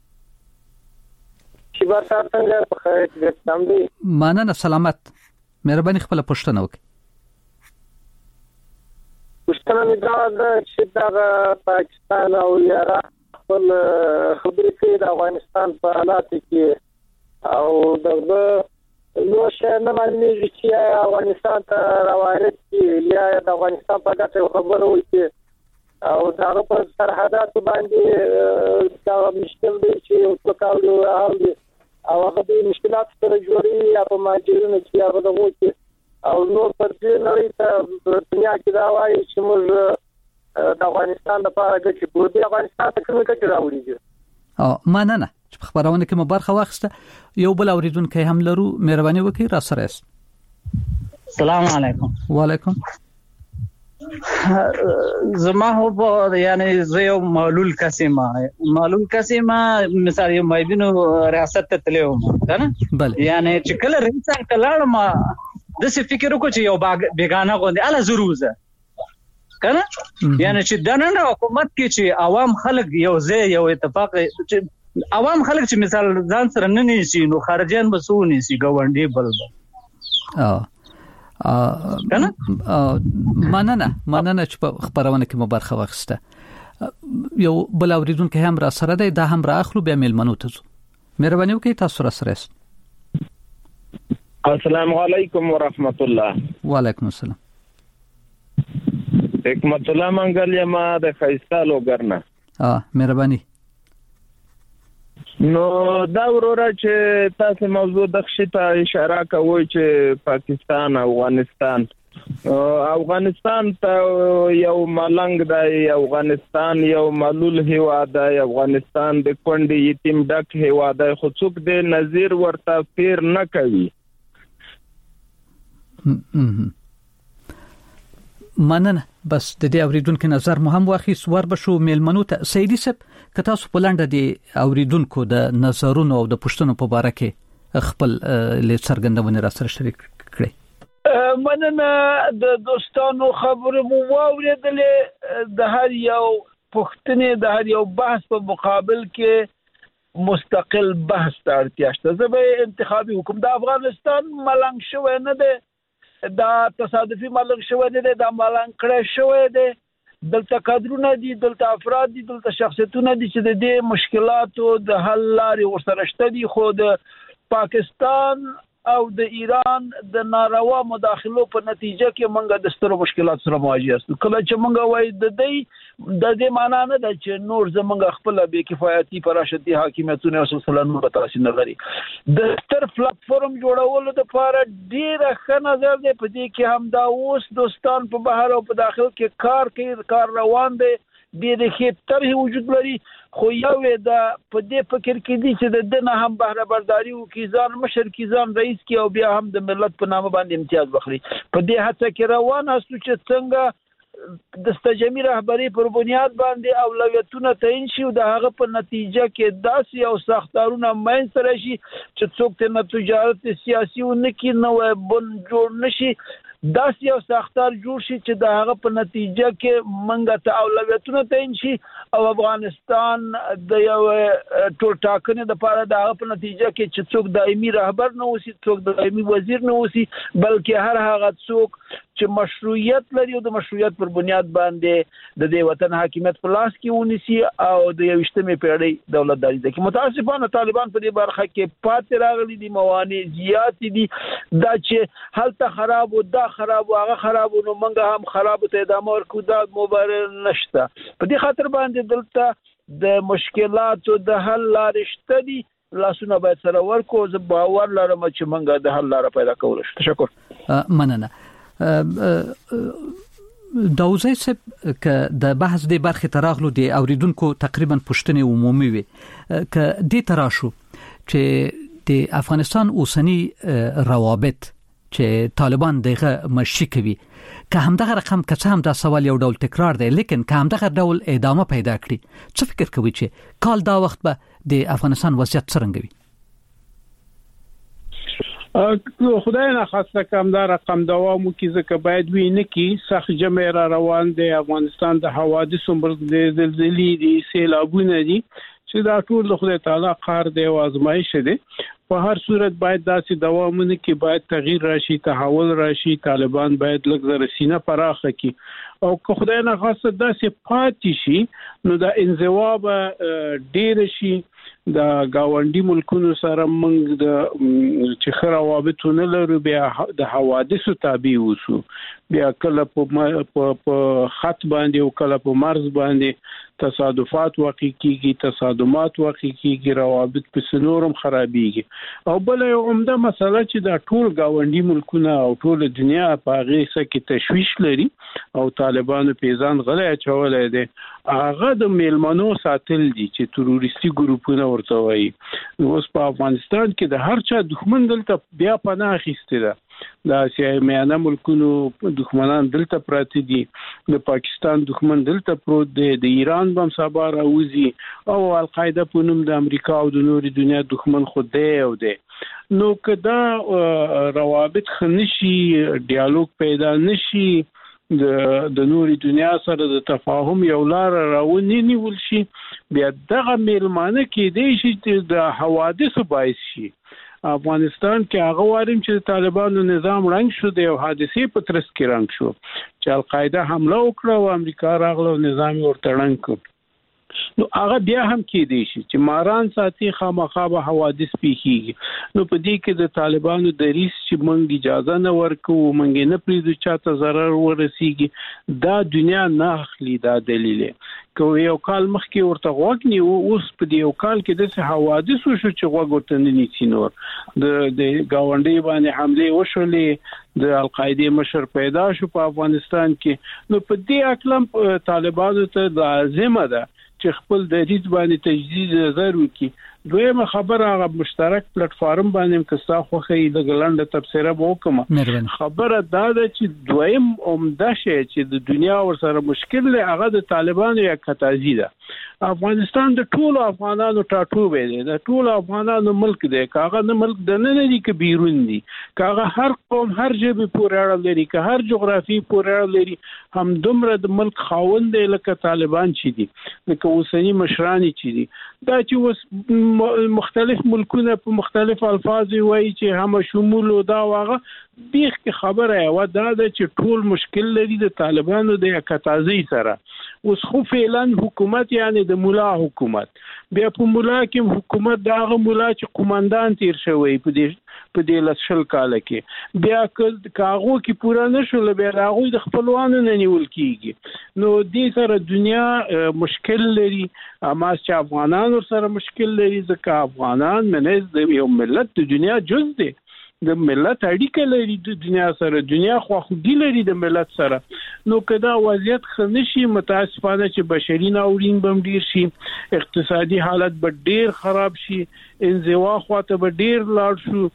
[SPEAKER 10] شیبا څنګه په خیر کې تم دي؟
[SPEAKER 4] مننه سلامت. مهرباني خپل پوښتنه وکړئ.
[SPEAKER 10] پښتنه مې دا ده چې دا پاکستان او ایران خپل خبرې کوي د افغانستان په حالات کې او دغه یو شی نه معنی چې افغانستان ته راوړل کی یا د افغانستان په ګټه خبرو وکړي او دا په سرحدات باندې دا مشکل دی چې په کاولو حال او هغه د مشکلات سره جوړي یا په ماجرونو کې هغه د وکړي او نو پر دې نړۍ ته دنیا کې دا وایي چې موږ د افغانستان لپاره چې په دې افغانستان ته کومه کچه راوړي.
[SPEAKER 4] او مننه چې خبرونه کې مبارخه واخسته. یو بل اوریدونکو هم لرو. مهرباني وکړئ را سره است.
[SPEAKER 11] السلام علیکم.
[SPEAKER 4] وعلیکم.
[SPEAKER 11] زما هو یعنی زه یو معلول کسیمه معلول کسیمه مثال یو مایبینو ریاست ته تلوم کنه
[SPEAKER 4] بله
[SPEAKER 11] یعنی چې کله ریاست ته لاړم د څه فکر وکړ چې یو بیگانه غوندي اله زروزه کنه یعنی چې د نن حکومت کې چې عوام خلک یو ځای یو اتفاق چې عوام خلک چې مثال ځان سره نه نیسي نو خارجيان به سو نیسي ګوندې بل
[SPEAKER 4] اه ا کنه مننه مننه چې په خبرونه کې مبارخه واخسته. یو بل اوریدونکو هم را سره دی. دا هم را اخلو بیا ملمنو ته زو. مهرباني وکړئ تاسو را سره است.
[SPEAKER 12] السلام علیکم ورحمت الله.
[SPEAKER 4] وعلیکم السلام.
[SPEAKER 12] حکمت الله منګل یم د خیستالو ګرنه.
[SPEAKER 4] اه مهرباني.
[SPEAKER 12] نو دا وروره چې تاسو موضوع د خشته اشاره کوي چې پاکستان او افغانستان افغانستان ته یو ملنګ دی، افغانستان یو معلول هیواد دی، افغانستان د کونډې یتیم ډک هیواد دی، خو څوک د نظیر ورته پیر نه کوي.
[SPEAKER 4] مننه. بس د دې اوریدونکو نظر مو هم واخیس. ور بشو میلمنو ته سیدی صاحب که تاسو په لاندې د اوریدونکو د نظرونو او د پوښتنو په اړه کې خپل له څرګندونه را سره شریک کړئ.
[SPEAKER 5] مننه د دوستانو خبرو مو واوریدلې. د هر یو پوښتنې د هر یو بحث په مقابل کې مستقل بحث ته اړتیا شته. زه به انتخابي حکم د افغانستان ملنګ شوی نه دی، دا تصادفي ملنګ شوی نه دی، دا ملنګ کړی شوی دی. دلته کادرونه دي، دلته افراد دي، دلته شخصیتونه دي چې د دې مشکلاتو د حل لارې ورسره شته دي. خو د پاکستان او د ایران د ناروا مداخلو په نتیجه کې موږ د سترو مشکلات سره مواجه یو. کله چې موږ وایي د دې د دې معنا نه ده چې نور زموږ خپل بې کفایتي پراشتي حاکمیتونه او سلسله په تاسو نه لري. د ستر پلیټ فارم جوړولو لپاره ډیر ښه نظر دی. په دې کې هم دا اوس دوستان په بهر او په داخل کې کار کوي، کار روان دی، ډېر ښه طرح وجود لري. خو یو دا په دې فکر کې دي چې د دنه هم بهره برداري او کیزان مشر کیزان رئیس کې او بیا هم د ملت په نامه باندې امتیاز بخري. په دې هڅه کې روان هستو چې څنګه د استجامي رهبری پر بنیاد باندې اولویتونه تعیین شي او د هغه په نتیجه کې داسې او سختارونه مین سره شي چې څوک ته نه تجارت سیاسي او نه کې نو بن جوړ نشي. داسې یو ساختار جوړ شي چې د هغه په نتیجه کې منګه ته اولویتونه تعیین شي او افغانستان د یو ټول ټاکنې د لپاره د هغه په نتیجه کې چې څوک دایمي رهبر نه اوسي، څوک دایمي وزیر نه اوسي، بلکې هر هغه څوک چې مشروعیت لري او د مشروعیت پر بنیاد باندې د دې وطن حاکمیت په لاس کې ونیسي او د یوشتمې پیړۍ دولتداري ده کې متاسفانه طالبان په دې برخه کې پاتې راغلي دي موانع زیات دي دا چې هلته خراب او دا خراب او هغه خراب نو موږ هم خراب ته ادامه ورکو دا مبرر نشته په دې خاطر باندې دلته د مشکلاتو د حل لارې شته دي لاسونه باید سره ورکو زه باور لرم چې موږ د حل لار پیدا کول شو. تشکر.
[SPEAKER 4] مننه. داوزی صاحب ک د بحث د برخه تراغلو د اوریدونکو تقریبا پښتنې عمومي وي ک د تراشو چې د افغانستان اوسنی روابط چې طالبان دغه مشي کوي که همدغه رقم که څه هم دا سوال یو ډول تکرار دی لیکن که همدغه ډول ادامه پیدا کړي څه فکر کوي چې کال دا وخت به د افغانستان وضعیت څنګه وي؟
[SPEAKER 5] خدای نه خاصه کوم دا رقم دوام کی ځکه باید وی نه کی سخت جمع را روان دی افغانستان د حوادث عمر د زلزلې دي سیلابونه دي چې دا ټول له خدای تعالی قهر دی او آزمایش دی په هر صورت باید داسې دوامونه کې باید تغییر راشي تحول راشي طالبان باید لږ سینه پراخه کی او که خدای نه خاصه داسې پاتې شي نو دا انزوا به ډیر شي د گاونډي ملکونو سره موږ د چې خره روابطونه لرو بیا د حوادثو تابع وسو بیا کله په خط باندې او کله په مرز باندې تصادفات واقع کیږي تصادمات واقع کیږي روابط په نورم خرابيږي او بل یو عمده مسله چې دا ټول گاونډي ملکونه او ټول دنیا په هغه کې تشويش لري او طالبانو پیزان غلې چولې دي هغه د میلمنو ساتل دي چې تروریستي ګروپونه ورته وایي اوس په افغانستان کې د هر چا دښمن دلته بیا پناه اخیسته ده دا چې میانه ملکونو دښمنان دلته پراته دي د پاکستان دښمن دلته پروت دی د ایران بم سبا راوځي او القاعده په نوم د امریکا او د نوري دنیا دښمن خو دی او دی نو کدا روابط خنشي ډیالوګ پیدا نشي د د نوري دنیا سره د تفاهم یو لار راونی نیول شي بیا دغه میلمانه کې دی چې د حوادث باعث شي افغانستان کې هغه واریم چې طالبانو نظام رنګ شو د یو حادثې په ترڅ کې رنګ شو چې القاعده حمله وکړه او امریکا راغله او نظام ورته رنګ کړ نو هغه بیا هم کې دی چې ماران ساتي خامخا به حوادث پیږي نو په دې کې د طالبانو د ریس چې مونږ اجازه نه ورکو مونږ نه پریږدو چاته zarar ورسیږي دا دنیا نه اخلي دا دلیل کو یو کال مخکې ورته غوښنی اوس په دې یو کال کې د حوادث شو چې غوښته نه نیسی نور د د گاونډي باندې حمله وشولې د القاعده مشر پیدا شو په افغانستان کې نو په دې اقلم طالبانو ته لازمه ده چې خپل د دې باندې تجدید نظر وکړي دویمه خبره هغه مشترک پلیټ فارم باندې کستا خوخه د ګلند تبصره وکم خبره دا ده چې دویم عمده شی چې د دنیا ور سره مشکل دی هغه د طالبانو یا کتازی ده افغانستان د ټولو افغانانو ټاټوبه دی د ټولو افغانانو ملک دی کاغه نه ملک د نه نه دي ک بیرون دي کاغه هر قوم هر ژبه پورې اړه لري که هر جغرافي پورې اړه لري هم دومره د ملک خاوند دی لکه طالبان چې دي لکه اوسنی مشران چې دي دا چې مختلف ملکونه په مختلف الفاظ وایي چې هم شمول او دا واغه بیخ کې خبره و دا د چې ټول مشکل لري د طالبانو د اکتازي سره اوس خو فعلا حکومت یعنی د مولا حکومت بیا په مولا کې حکومت دغه مولا چې قومندان تیر شوی په دې په دې لسل کال کې بیا کاغو کې پورا نشول بیا هغه د خپلوانو نه نیول کیږي نو دې سره دنیا مشکل لري اما چې افغانان سره مشکل لري ځکه افغانان منځ د یو ملت د دنیا جز دي د ملت اړیکه لري د دنیا سره دنیا خواخوږي لري د ملت سره نو کدا وضعیت خنشي متاسفانه چې بشري ناورین بم ډیر شي اقتصادي حالت به ډیر خراب شي انزوا خواته به ډیر لاړ شو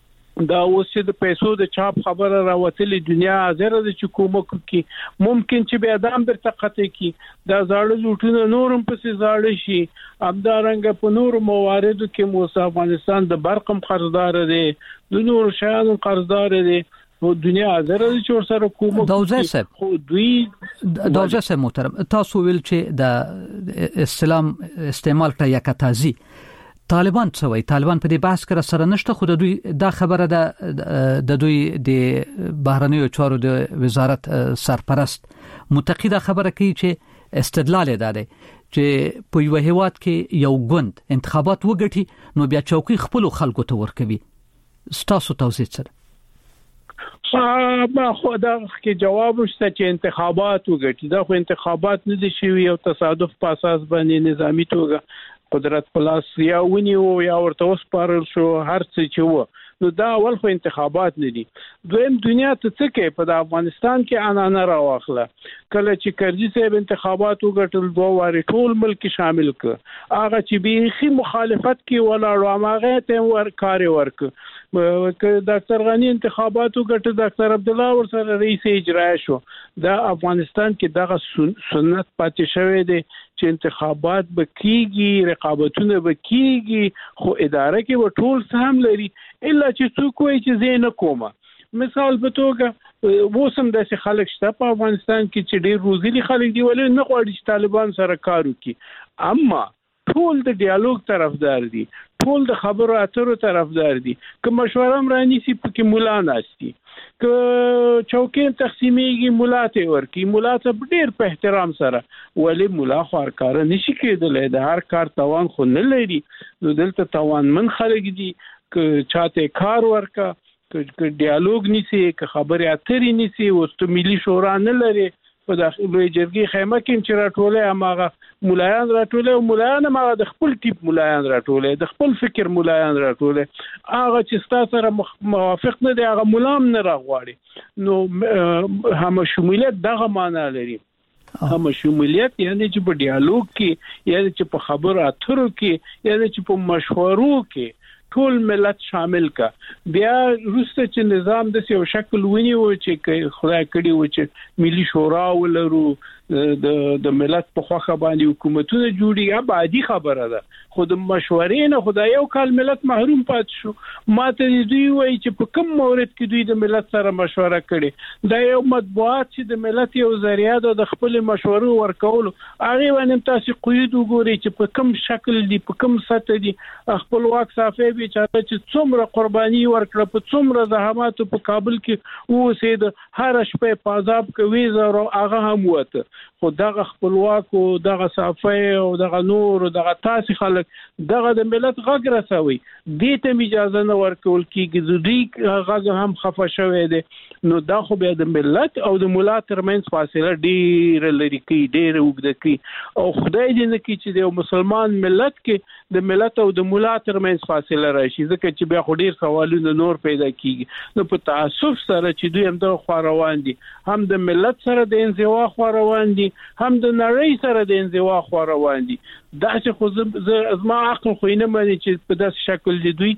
[SPEAKER 5] دا اوس د پیسو د چاپ خبره راوتلې دنیا حاضر ده چې کومک کی ممکن چې به ادم در تقته کی دا زاړه لوټونه نورم پسې زاړه شي ابدارنګ په نور مواردو کې مو افغانستان د برقم قرضدار دی د نور شیانو قرضدار دی او دنیا حاضر ده چې سره کومک
[SPEAKER 4] دوزه صاحب
[SPEAKER 5] خو دوی
[SPEAKER 4] دوزه صاحب محترم تاسو ویل چې د اسلام استعمال کړه یا کتازي طالبان څه وایي؟ طالبان په دې بحث کې سره نشته، خو د دوی دا خبره ده د دوی د بهرنیو چارو د وزارت سرپرست متقیده خبره کوي چې استدلال ده دی چې په یو هیواد کې یو ګوند انتخابات وګټي نو بیا چوکي خپل خلکو ته ورکوي. ستاسو توضیح څه؟
[SPEAKER 5] ما خو دا کې جواب شته چې انتخابات وګټي، دا خو انتخابات نه دي شوي، یو تصادف په اساس باندې نظامی توګه قدرت پلاس یا ونیو یا ورته وسپارل شو هر څه چې و، نو دا اول خو انتخابات نه دي. دویم دنیا ته څه کوي په افغانستان کې انانه راوخله، کله چې کرزي صاحب انتخابات وګټل دوه واري ټول ملک شامل ک، هغه چې بیخي مخالفت کې ولاړ هغه ته ور کار ورک، ډاکټر غنی انتخابات وګټل، ډاکټر عبد الله ورسره رئیس اجرا شو. دا افغانستان کې دغه سنت پاتې شوی دی چې انتخابات به کیږي، رقابتونه به کیږي، خو اداره کې و ټول سهم لري الا چې څوک وایي چې زه نه کومه. مثال په توګه وسم د خلک شته په افغانستان کې چې ډېر روزلي خلک دی ولې نه غواړي چې طالبان سره کار وکړي، اما ټول د ډیالوګ طرفدار دي، ټول د خبرو اترو طرفدار دي، که مشوره مرانیسی پکې مولا ناشتي، که چوکین تقسیمیږي مولا ته ورکی، مولا ته ډېر په احترام سره، ولې مولا خو هر کار نشي کېدلی، د هر کار توان خو نه لري، نو دلته توانمن خلک دي، که چاته کار ورکا، که ډیالوګ نیسی، که خبرې اترې نیسی، وستو ملي شورا نه لري په داخلي جرګې خیمه کې چې راټولې هغه مولایان راټولې او مولایان هغه د خپل ټیپ مولایان راټولې، د خپل فکر مولایان راټولې، هغه چې ستاسو سره موافق نه دی هغه مولام نه راغواړي. نو هم شمولیت دغه معنا لري، هم شمولیت یعنی چې په ډیالوګ کې، یعنی چې په خبرو اترو کې، یعنی چې په مشورو کې ټول ملت شامل کا. بیا روسته چې نظام د یو شکل ونیو چې خدای کړي و چې ملي شورا ولرو، د د ملت په خوخه باندې حکومتونه جوړي، ابادي خبره ده، خو د مشورې نه خدای یو کال ملت محروم پات شو. ماته دوی وایي چې په کوم مورد کې دوی د ملت سره مشوره کړي، دا یو مطبوعات چې د ملت یو ذریعہ ده د خپل مشورو ورکولو، هغه باندې تاسو قید وګورئ چې په کوم شکل دي، په کوم سطح دي، خپل واک صافي به چاته چې څومره قرباني ورکړه، په څومره زحمات په کابل کې اوسېد، هر شپه پازاب کوي زره هغه هم وته، خو دغه خپلواک او دغه صافي او دغه نور او دغه تاسو خلک دغه د ملت غږ رسوي، دې ته اجازه نه ورکول کیږي، دوی غږ هم خفه شوی دی. نو دا خو بیا د ملت او د مولا ترمنځ فاصله ډیر لري کی، ډیر وګد کی، او خدای دې نه کی چې د مسلمان ملت کې د ملت او د مولا ترمنځ فاصله راشي، ځکه چې بیا خو ډیر سوالونه نور پیدا کیږي. نو په تاسف سره چې دوی هم د خو روان دي، هم د ملت سره د انزوا خو روان دي، هم د نړۍ سره د انزوا خو روان دي. دا چې خو ز ما عقل خو نه مانی چې په داس شکل دي دوی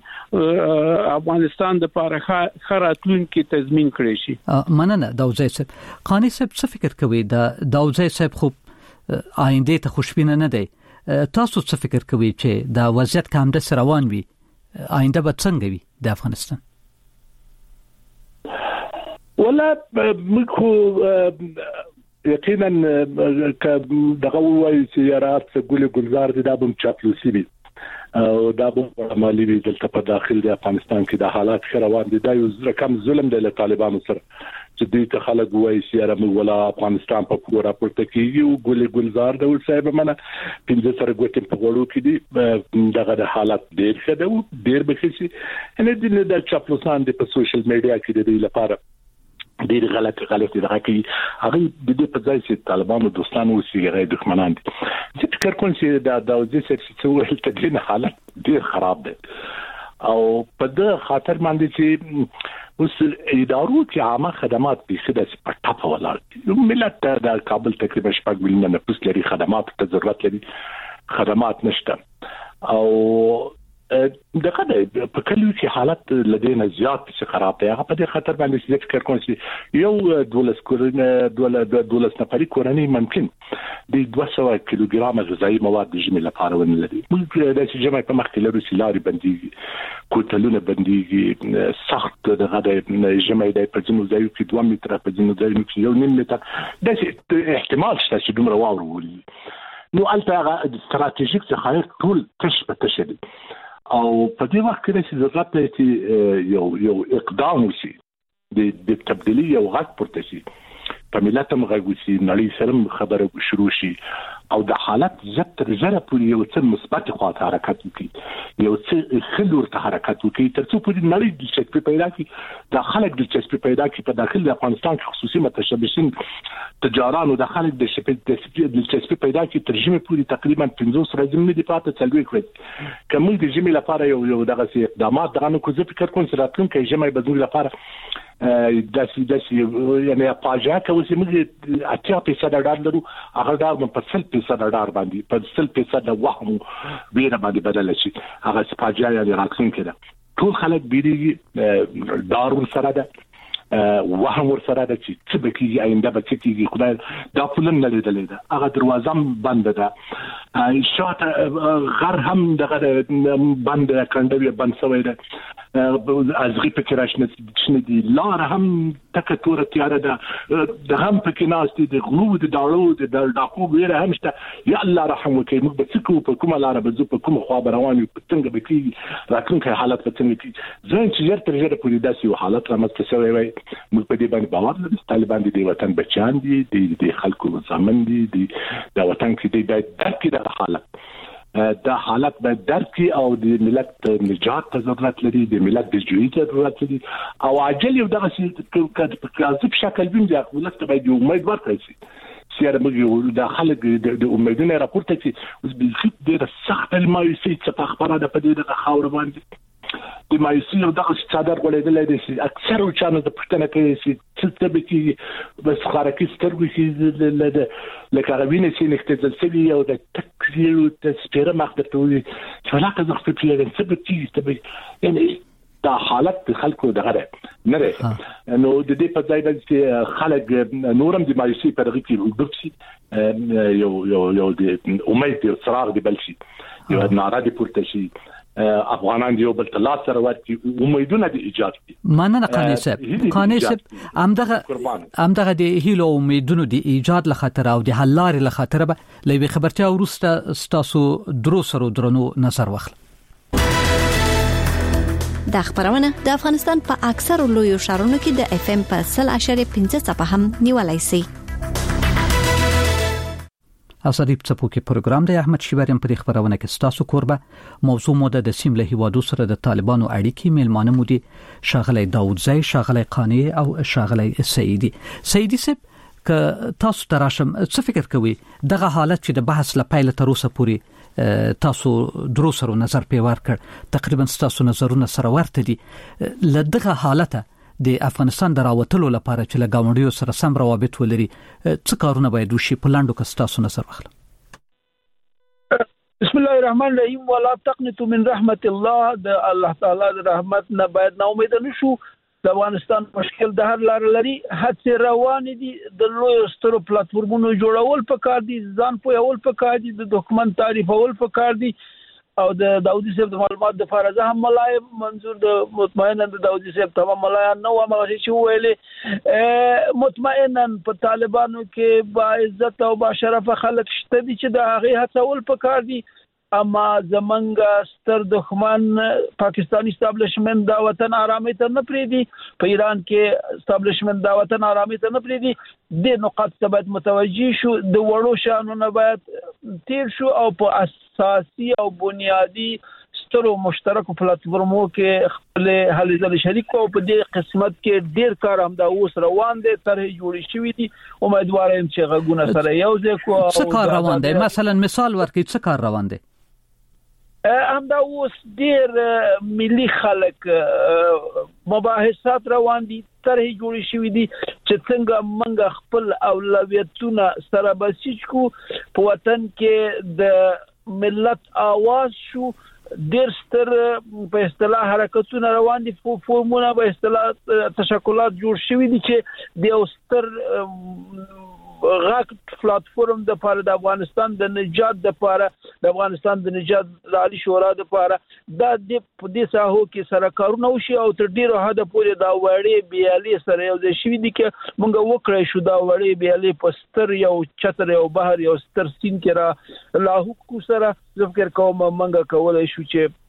[SPEAKER 5] افغانستان د پاره خراتلون کې تضمین کړی شي.
[SPEAKER 4] مننه داوزی صاحب. قانی صاحب څه فکر کوي؟ دا داوزی صاحب خو آینده ته خوشبینه نه دی، تاسو څه فکر کوي چې دا وضعیت کوم د روان وي آینده به څنګه وي د افغانستان؟
[SPEAKER 6] ولا مخو یقینا دغه وایي چې یارات ګل ګلزار دي، دا به چاپلوسی وي او دا به عملی وي. دلته په داخل د افغانستان کې د حالات روان دي، دا یو رقم ظلم دی له طالبانو سره چې دوی ته خلک وایي چې یاره موږ ولا افغانستان په پوره پورته کېږي او ګل ګلزار د صاحب منه پنځه سره ګوتې په غوړو کې دي، دغه د حالات ډېر ښه دی او ډېر به ښه شي. نه دي د چاپلوسان د په سوشل میډیا کې د دوی لپاره ډېر غلط غلط دغه کوي، هغه د دې په ځای چې طالبانو دوستانو اوسېږي هغه دښمنان دي. چې فکر کوم چې د داوودي صاحب څه ویل ته دې حالت ډېر خراب دی او په دې خاطر باندې چې اوس ادارو چې عامه خدمات به خدای په ټاپه ولاړ ملت د کابل تقریبا شپږ میلیونه نفوس لري، خدمات ته ضرورت لري، خدمات نشته او دغه په کلیو کې حالت لدينا زیات څه خراب دی. هغه په دې خاطر باندې چې فکر کوم چې یو دولس کورنۍ دوله دولس نفري کورنۍ ممکن د دوه سوه کیلوګرام غذایی مواد د جمع لپاره ونلري. موږ د جمع په مخ کې لرو سیلاري بنديږي، کوتلونه بنديږي، سخت دغه د جمع د پرځنو ځایو کې دوه متره پرځنو ځایو کې یو نیم متر د احتمال شته چې دومره واورو ولي. نو البته هغه ستراتیژیک ځخایر ټول تش په تش دي او په دې وخت کې چې ضرورت دی چې یو یو اقدام وشي د تبدیلی او غږ پورته شي په ملت هم غږ وشي نړۍ سره خبره شروع شي او د حالت زت تر زره پورې یو څه مثبت خواته حرکت وکړي یو څه خلور ته حرکت وکړي ترڅو پورې نړۍ د دلچسپي پیدا کړي د خلک دلچسپي پیدا کړي په داخل د افغانستان کې خصوصي متشبثین تجارانو د خلک د دلچسپي پیدا کړي تر ژمي پورې تقریبا پنځوس ورځې نه دي پاتې څلوي کړي کوم د ژمي لپاره یو یو دغه اقدامات دغه نو کوم فکر کوم چې راتلونکي ژمي به زموږ لپاره داسې داسې یعنی پاجا کوي چې موږ اتیا فیصد ډار لرو هغه دا په سل فیصد ډار باندې په سل فیصد وهم ویره باندې بدل شي هغه پاجا یعنی راتلونکي ده ټول خلک بیري دار سره ده وهم ور سره ده چې څه به کیږي آینده به څه کیږي خدای دا پلان نه لیدلې ده هغه دروازه بند ده شاته غر هم دغه بند کندوی بند شوی ده ازغی پکې راشنه دي لار هم تکه تور تیار ده د هم پکې ناستي د غلو د داړو د ډاکو ویره هم شته یا الله رحم وکړي موږ به څکو په کومه لار به زو په کومه خوا روان یو څنګه به کیږي راتلونکي حالت به څنګه کیږي ځین چې ژر تر ژره پوری داسې یو حالت رامنځته شوی وي موږ په دې باندې باور لرو طالبان د وطن بچان دي د خلکو زمن دي د وطن کې د درک د حالت دا حالت به درک او د ملت نجات ته ضرورت لري د ملت د جوړې ته ضرورت لري او عاجل یو دغه څه کاذب شکل بیم د خپلت به د امید ورکړي سیاره موږ د خلک د امیدونو راپورته چې اوس به خید د سخت المایوسي څخه خبره ده په دې د خاور باندې د مایوسي او دغه څادر غوړېدل دي چې اکثر چانه د پښتنه کې چې څه به کې بس خارقي سترګې چې لکه غوینه چې نختزل سوي او د تکثیر او تسپیره مخدته وي چې علاقه زغ په پیلن څه به چې یعنی دا حالت د خلکو دغه نه لري نو د دې په ځای باندې خلک نورم د مایوسي په دغه کې وګړي یو یو یو د امید او صراغ دی بلشي یو ناره دی پورته شي افغانان دیو بل تلاش سره ورتي امیدونه د ایجاد دي
[SPEAKER 4] مننه قانی صاحب قانی صاحب همدغه همدغه د هیلو امیدونو د ایجاد له خاطر او د حل لارې له خاطر به لوي خبرتیا ورسته ستاسو درو سره درنو نظر واخل
[SPEAKER 3] د خبرونه د افغانستان په اکثر لویو شهرونو کې د اف ام په صفر اشاریه پنځه صفه هم نیولای شي
[SPEAKER 4] اسادیب څپو کې پروګرام د احمد شیبریم په خبرونه کې ستاسو کوربه موضوع مو د سیم له هیوادو سره د طالبانو اړیکې میلمانه مو دي شاغلی داوودزی شاغلی قانی او شاغلی سعیدی سعیدی سب ک تاسو تراشم څه فکر کوي دغه حالت چې د بحث لپاره تر اوسه پورې تاسو درو سره نظر پیوار کړ تقریبا تاسو نظرونه سره ورته دي لدغه حالت د افغانستان د راوتلو لپاره چې لګاونډیو سره سم روابط ولري څه کارونه باید وشي په لاندو کې تاسو نظر واخلئ
[SPEAKER 5] بسم الله الرحمن الرحیم ولا تقنطوا من رحمت الله د الله تعالی د رحمت نه باید نا امید نشو د افغانستان مشکل د هر لار لري هڅه روان دي د لوی سترو پلیټفارمونو جوړول پکار دي ځان په اول پکار دي د ډاکومنت تعریفول پکار دي او د داودي صاحب د معلومات د فارزه هم ملای منظور د مطمئنا د داودي صاحب تمام ملای نو هغه چې ویلې مطمئنا په طالبانو کې با عزت او با شرف خلک شته دي چې د هغه هڅول پکار دي اما زمنګ ستر دښمن پاکستانی استابلیشمنت دا وطن آرامي ته نه پریدي په ایران کې استابلیشمنت دا وطن آرامي ته نه پریدي د نقاط ثبات متوجي شو د وړو شانو نه باید تیر شو او په اساسي او بنیادی سترو مشترک پلیټفارمو کې خپل هلي ځل شریک او په دې قسمت کې ډیر کار هم دا اوس روان دي تر جوړی شوی دي امیدوار یم چې غوونه سره یو ځای کو
[SPEAKER 4] څه کار روان دي مثلا مثال ورکړئ څه کار روان دي
[SPEAKER 5] هم دا اوس ډیر ملي خلک مباحثات روان دي طرح جوړی شوی دي چې څنګه منګ خپل اولویتونه سره بسیج کو په وطن کې د ملت आवाज شو ډیر ستر په اصطلاح حرکتونه روان دي فورمونه په اصطلاح تشکلات جوړ شوی دي چې د ستر غاک پلیټفارم د لپاره د افغانستان د نجات د لپاره د افغانستان د نجات د عالی شورا د لپاره د دې ساحو کې سره کارونه وشي او تر ډیره حد پورې دا وړي بیالي سره یو ځای شوی دي چې موږ وکړای شو دا وړي بیالي پستر یو چتر یو بحر یو ستر سین کې را لاهو کو سره ذکر کوم موږ کولای شو چې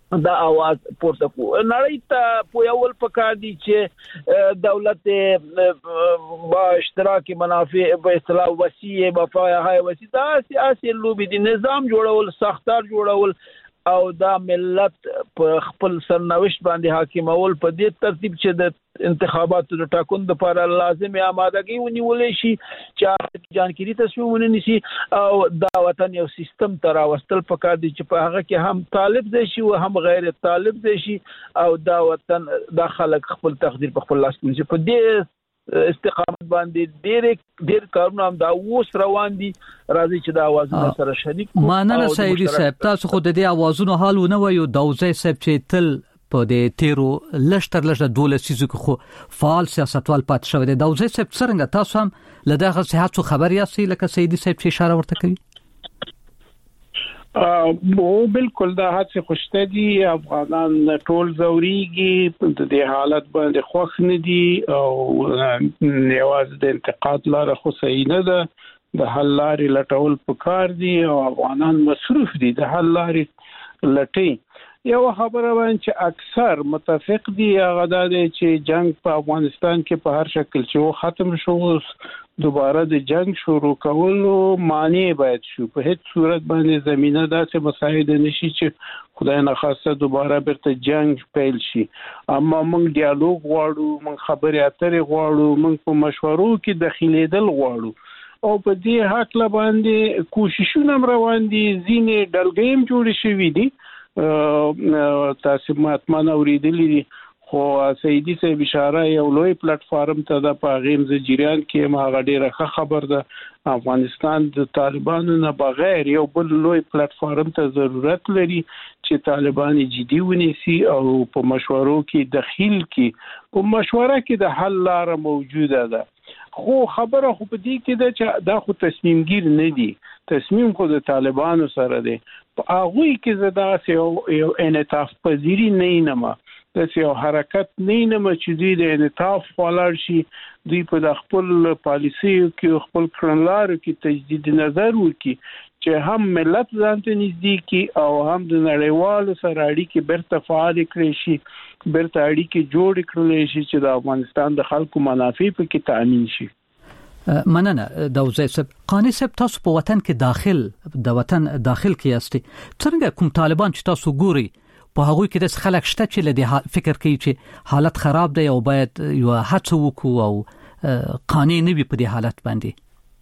[SPEAKER 12] دا आवाज پورته کو نړۍ ته په یو ول پکار دي چې دولت با اشتراکي منافع په اصطلاح وسیع مفاهیم وسیع دا سیاسي لوبي دي نظام جوړول سختار جوړول او دا ملت په خپل سرنوشت باندې حاکمول په دې ترتیب چې د انتخاباتو د ټاکون لپاره لازمي آمادګي ونیولې شي چې جانکيري تصمیم ونیسي او دا وطن یو سیستم تر واستل پکار دي چې په هغه کې هم طالب دي شي او هم غیر طالب دي شي او دا وطن د خلک خپل تقدیر په خپل لاس کې نشي په دې استقامت باندې ډېر ډېر کارونه هم دا اوس روان دي راځي چې دا اوازونه سره شریک
[SPEAKER 4] کو ماننه سیدی صاحب تاسو خو د دې اوازونو حال ونه وایو دوزه صاحب چې تل په دې تیرو لشتر لشتر دوله سيزو خو فعال سیاستوال پات شوی دی دوزه صاحب څنګه تاسو هم لدغه صحت خبر یاستئ لکه سیدی صاحب چې اشاره ورته کوي
[SPEAKER 5] او بالکل دا هڅه خوشته دي افغانان ټول زوريږي د دې حالت باندې خوښ نه دي او نیواز د انتقاد لاره خو صحیح نه ده د حل لارې لټول پکار دي او افغانان مصروف دي د حل لارې لټي یو خبره وایي چې اکثر متفق دي هغه دا دی چې جنگ په افغانستان کې په هر شکل چې ختم شو دوباره د جنگ شروع کولو معنی باید شو په هیڅ صورت باندې زمينه داسې مساعده نشي چې خدای نه خواسته دوباره برته جنگ پیل شي اما موږ ډیالوګ غواړو موږ خبرې اترې غواړو موږ په مشورو کې دخیلېدل غواړو او په دې حق لا باندې کوششونه روان دي ځینې ډلګیم جوړ شوي دي تاسو ماتمن اوریدلې دي خو سیدی صاحب اشاره یو لوی پلیټ فارم ته د پاغیم زجریان کې ما غډیره خبر ده افغانستان د طالبانو نه بغیر یو بل لوی پلیټ فارم ته ضرورت لري چې طالبان جدي ونیسي او په مشورو کې دخیل کې په مشوره کې د حل لار موجوده ده خو خبره خو په دې کې ده چې دا خو تصمیم گیر نه دي تصمیم خو د طالبانو سره دی په هغه کې زدا یو انعطاف پذیری نه نما د یو حرکت نه نما چې دوی د انعطاف فعال شي دوی په خپل پالیسي کې خپل کړنلارو کې تجدید نظر وکړي چې هم ملت ځانته نږدې کی او هم د نړیوالو سره اړیکې برته فعال کړي شي برته اړیکې جوړ کړي شي چې د افغانستان د خلکو منافع په کې تامین شي
[SPEAKER 4] مننه دوزه صاحب قانی صاحب تاسو په وطن کې داخل د وطن داخل کې یاستئ څنګه کوم طالبان چې تاسو ګوري په هغه کې د خلک شته چې لدی فکر کوي چې حالت خراب دی او باید یو هڅه وکړو او قانی نه وي په دې حالت باندې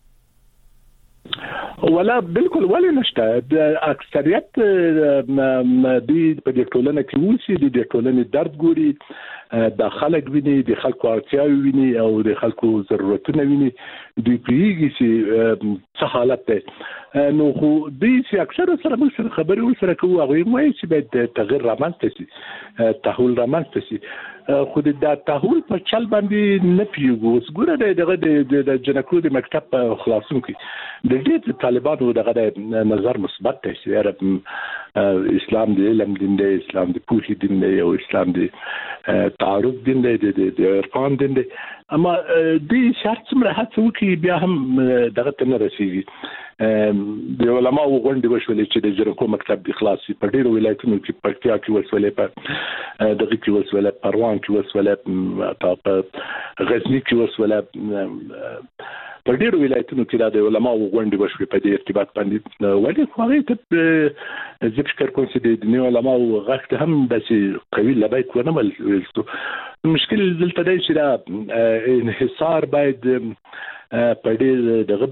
[SPEAKER 6] ولا بالکل ولا نشته اکثریت د په ټولنه کې وسی د ټولنې درد ګوري د خلک ویني د خلکو اړتیاوې ویني او د خلکو ضرورتونه ویني دوی پیږي چې څه حالت ده نو خو دوی چې اکثر سره موږ سره خبرې ورسره کوو هغه وایي چې باید تغیر رامنځته شي تحول رامنځته شي خو د تحول په چل باندې نه پیږو اوس ګوره دغه د جنکو د مکتب خلاصون کې د دې طالبانو دغه نظر مثبت دی چې اسلام د علم دین دی اسلام د پوهې دین دی او اسلام د تعارف دین دی د عرفان دین دی اما د شرط څومره هڅه وکړي بیا هم دغه ته نه رسیږي د علماء غونډې وشولې چې د جنکو مکتب د خلاصي په ډیرو ولایتونو کې پکتیا کې وسولې په دغه کې وسولې پروان کې وسولې په غزنی کې وسولې په ډیرو ولایتونو کې د علماء غونډې وشوې په دې ارتباط باندې ولې خو هغه ته زه فکر کوم چې د دنیا علماء غږ هم داسې قوي لبیک ونه مل مشکل دلته دی چې دا انحصار باید په دې دغه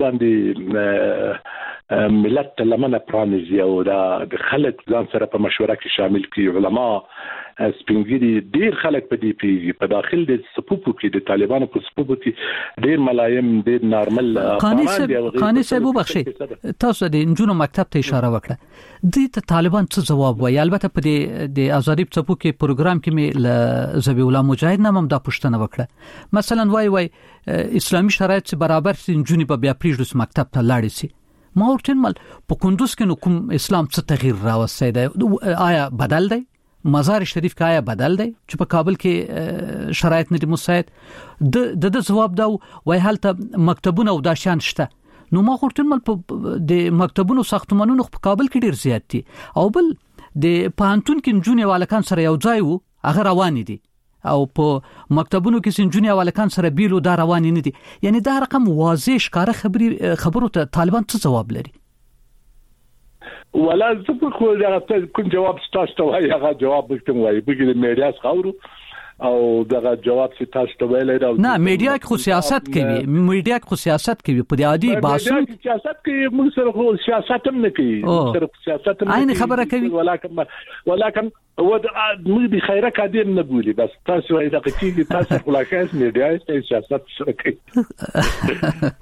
[SPEAKER 6] باندې ملت لمنه پرانیزي او دا د خلک ځان سره په مشوره کې شامل کړي علما سپینګری ډیر خلک په دې پیږي په داخل د صفوفو کې د طالبانو په صفوفو کې ډیر ملایم ډیر نارمل
[SPEAKER 4] قانی صاحب وبخشي تاسو د انجونو مکتب ته اشاره وکړه د طالبان څه جواب وایي البته په دې د ازادي صفو کې پروګرام کې مې ل زبی الله مجاهد نامم دا پښتنه وکړه مثلا وای وای اسلامي شرایط برابر سي انجونی په بیا پریږدس مکتب ته لاړ شي ما ورته مل په کندوز کې نو کوم اسلام څه تغییر راوستي دی آیا بدل دی مزار شریف کا آیا بدل دی چې په کابل کې شرایط نه دي مساعد د د جواب دا وای حالت مکتبونه او داشان شته نو ما ورته مل په د مکتبونو ساختمانونو په کابل کې ډیر زیات دي او بل د پانتون کې جونې والکان سره یو ځای وو هغه روان دي او په مکتبونو کې سنجونی والکان سره بیلو دا روان نه دي. یعنی دا رقم واضح ښکاره خبري خبرو ته طالبان څه جواب لري؟
[SPEAKER 6] ولا زه خو دا کوم جواب تاسو ته وایي هغه جواب کوم وایي بګی د میډیا څخه او دغه جواب چې تاسو ته ویلای دا
[SPEAKER 4] نه میډیا خو سیاست کوي میډیا خو سیاست کوي په عادي باسو
[SPEAKER 6] سیاست کوي موږ سره خو سیاست هم نه کوي سره سیاست هم
[SPEAKER 4] عین خبره کوي
[SPEAKER 6] ولکن ولکن و موږ د خیره کادر نه بولی بس تاسو وایي دا چې تاسو خلاص میډیا ته سیاست سره کوي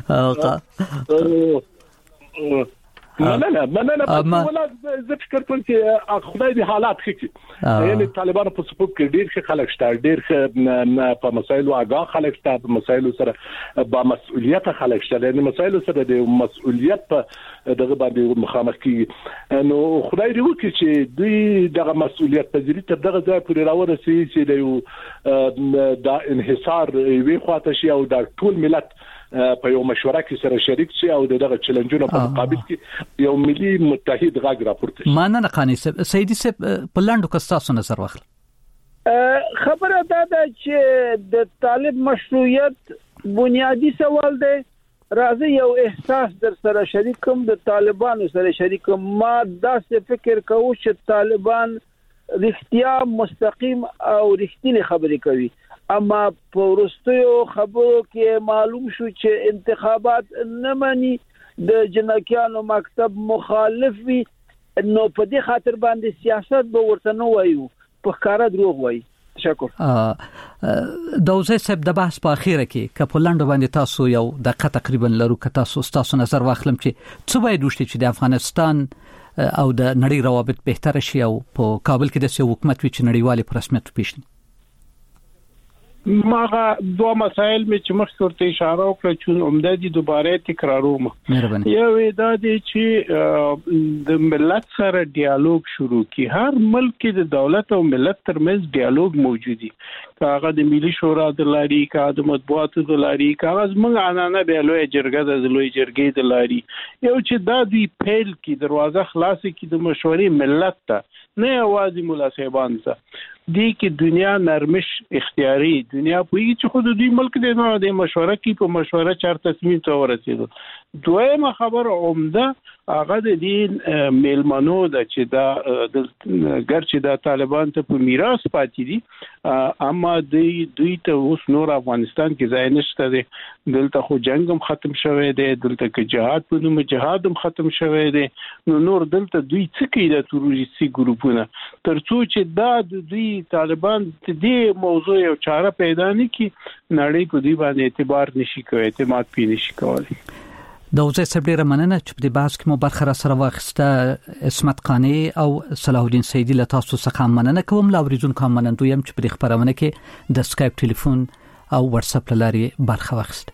[SPEAKER 6] او مننه مننه ولا زه فکر کوم چې خدای دې حالات ښه یعنی طالبان په سپوږ کې ډیر ښه خلک شته ډیر ښه په مسایلو آگاه خلک شته په مسایلو سره با مسؤلیت خلک شته یعنی مسایلو سره د مسؤلیت په دغه باندې مخامخ کیږي نو خدای دې وکړي چې دوی دغه مسؤلیت پذیری تر دغه ځای پورې راورسي چې د یو د انحصار وی خواته شي او د ټول ملت په یو مشوره کې سره شریک شي او دغه چیلنجونو په مقابل کې یو ملي متحد غږ راپورته شي.
[SPEAKER 4] مانه قانی سیدی سپ په لاندو کستاسو نظر واخل
[SPEAKER 5] خبره دا ده چې د طالب مشروعیت بنیادی سوال دی. راځي یو احساس در سره شریکم د طالبانو سره شریکم ما داسې فکر کوم چې طالبان رښتیا مستقیم او رښتینی خبرې کوي اما په ورستیو خبرو کې معلوم شو چې انتخابات نه مانی د جنکیانو مکتب مخالف وي نو په دې خاطر باندې سیاست به ورته نه وایو په ښکارا دروغ وایي. تشکر.
[SPEAKER 4] دوزه سب د بحث په اخیره کې کپولاند باندې تاسو یو دقیقه تقریبا لرو که تاسو تاسو نظر واخلم چې څه وایي دوشتي چې د افغانستان او د نړۍ روابط بهتر شي او په کابل کې د سیاسي حکومت وی چې نړیوالي په رسمیت پیښني
[SPEAKER 5] ماغه دوه مسائل می چې مخکې ورته اشاره وکړه چې عمده دي دوباره تکراروم. یو دا دی چې د ملت سره ډیالوګ شروع کی هر ملک کې د دولت او ملت ترمنځ ډیالوګ موجود دي کاغه د ملي شورا د لاري کاغه د مطبوعاتو د لاري کاغه موږ عنانه به لوی جرګه د لوی جرګې د لاري یو چې دا دی پیل کی دروازه خلاص کی د مشورې ملت ته نه اوازي مولا صاحبان ته دی کې دنیا نرمش اختیاري دنیا په چې خود دوی ملک دی نو د مشوره کې په مشوره چار تصمیم ته ورسېدو. دویمه خبر عمده هغه د دین میلمنو د چې دا ګرچې د طالبان ته په میراث پاتې دي اما دوی دوی ته اوس نور افغانستان کې ځای نشته دی دلته خو جنگ هم ختم شوی دی دلته کې جهاد په نوم جهاد هم ختم شوی دی نو نور دلته دوی څه کوي د تروریستي ګروپونه ترڅو چې دا د دوی طالبان دې موضوع یو چاره پیدا نه کی نړۍ په دې باندې اعتبار نشي کوي اعتماد پې نشي کوي.
[SPEAKER 4] دوزه سبډیره مننه چې په دې بحث کې مو برخه را سره واخسته اسمت قانی او صلاح الدین سیدی له تاسو څخه مننه کوم لا ورزون کوم مننه دویم چې په خبرونه کې د اسکایپ ټلیفون او واتس اپ لاري برخه واخسته.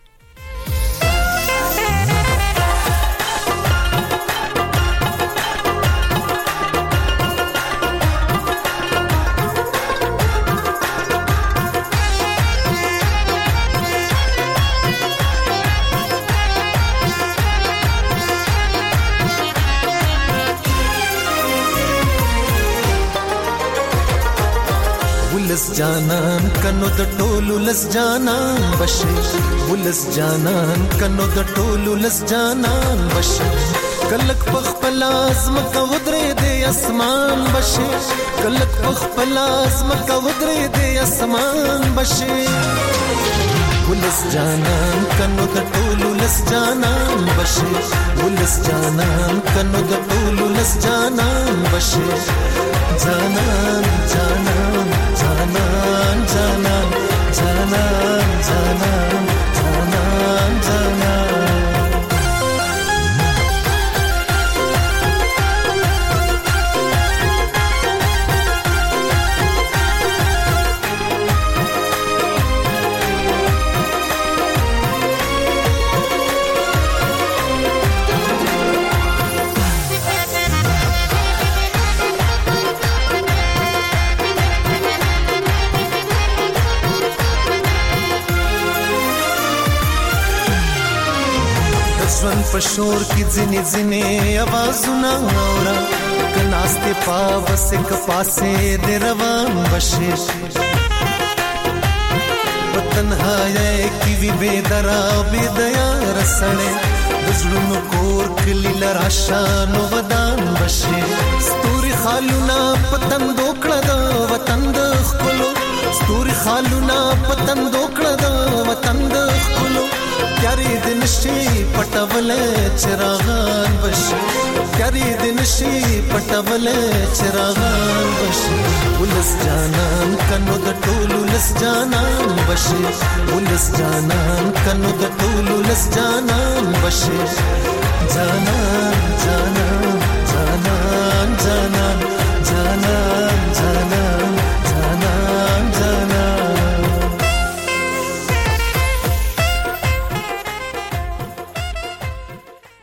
[SPEAKER 13] ولس جانان کنو د ټولو لس جانان بشي ولس جانان کنو د ټولو لس جانان بشي کلک پخپل ازم کا ودرې د اسمان بشي کلک پخپل ازم کا ودرې د اسمان بشي ولس جانان کنو د ټولو لس جانان بشي ولس جانان کنو د ټولو لس جانان بشي جانان جانان جانان جانان جانان جانان جانان جانان پشور کی ځنې ځنې आवाजونه اورا کناسته پاو سک پاسه د روان بشه وطنهای کی وی بيدرا بيدیا رسړې دزړونو کور کلی لرا شانو ودان بشه ستوري خالونا پتن دوکړه د وطن د خپلو ستوري خالونا پتن دوکړه د وطن د خپلو پیاری دن شي پټول چراغان بشه پیاری دن شي پټول چراغان بشه ولس جانان کنو د ټولو لس جانان بشه ولس جانان کنو د ټولو لس جانان بشه جانان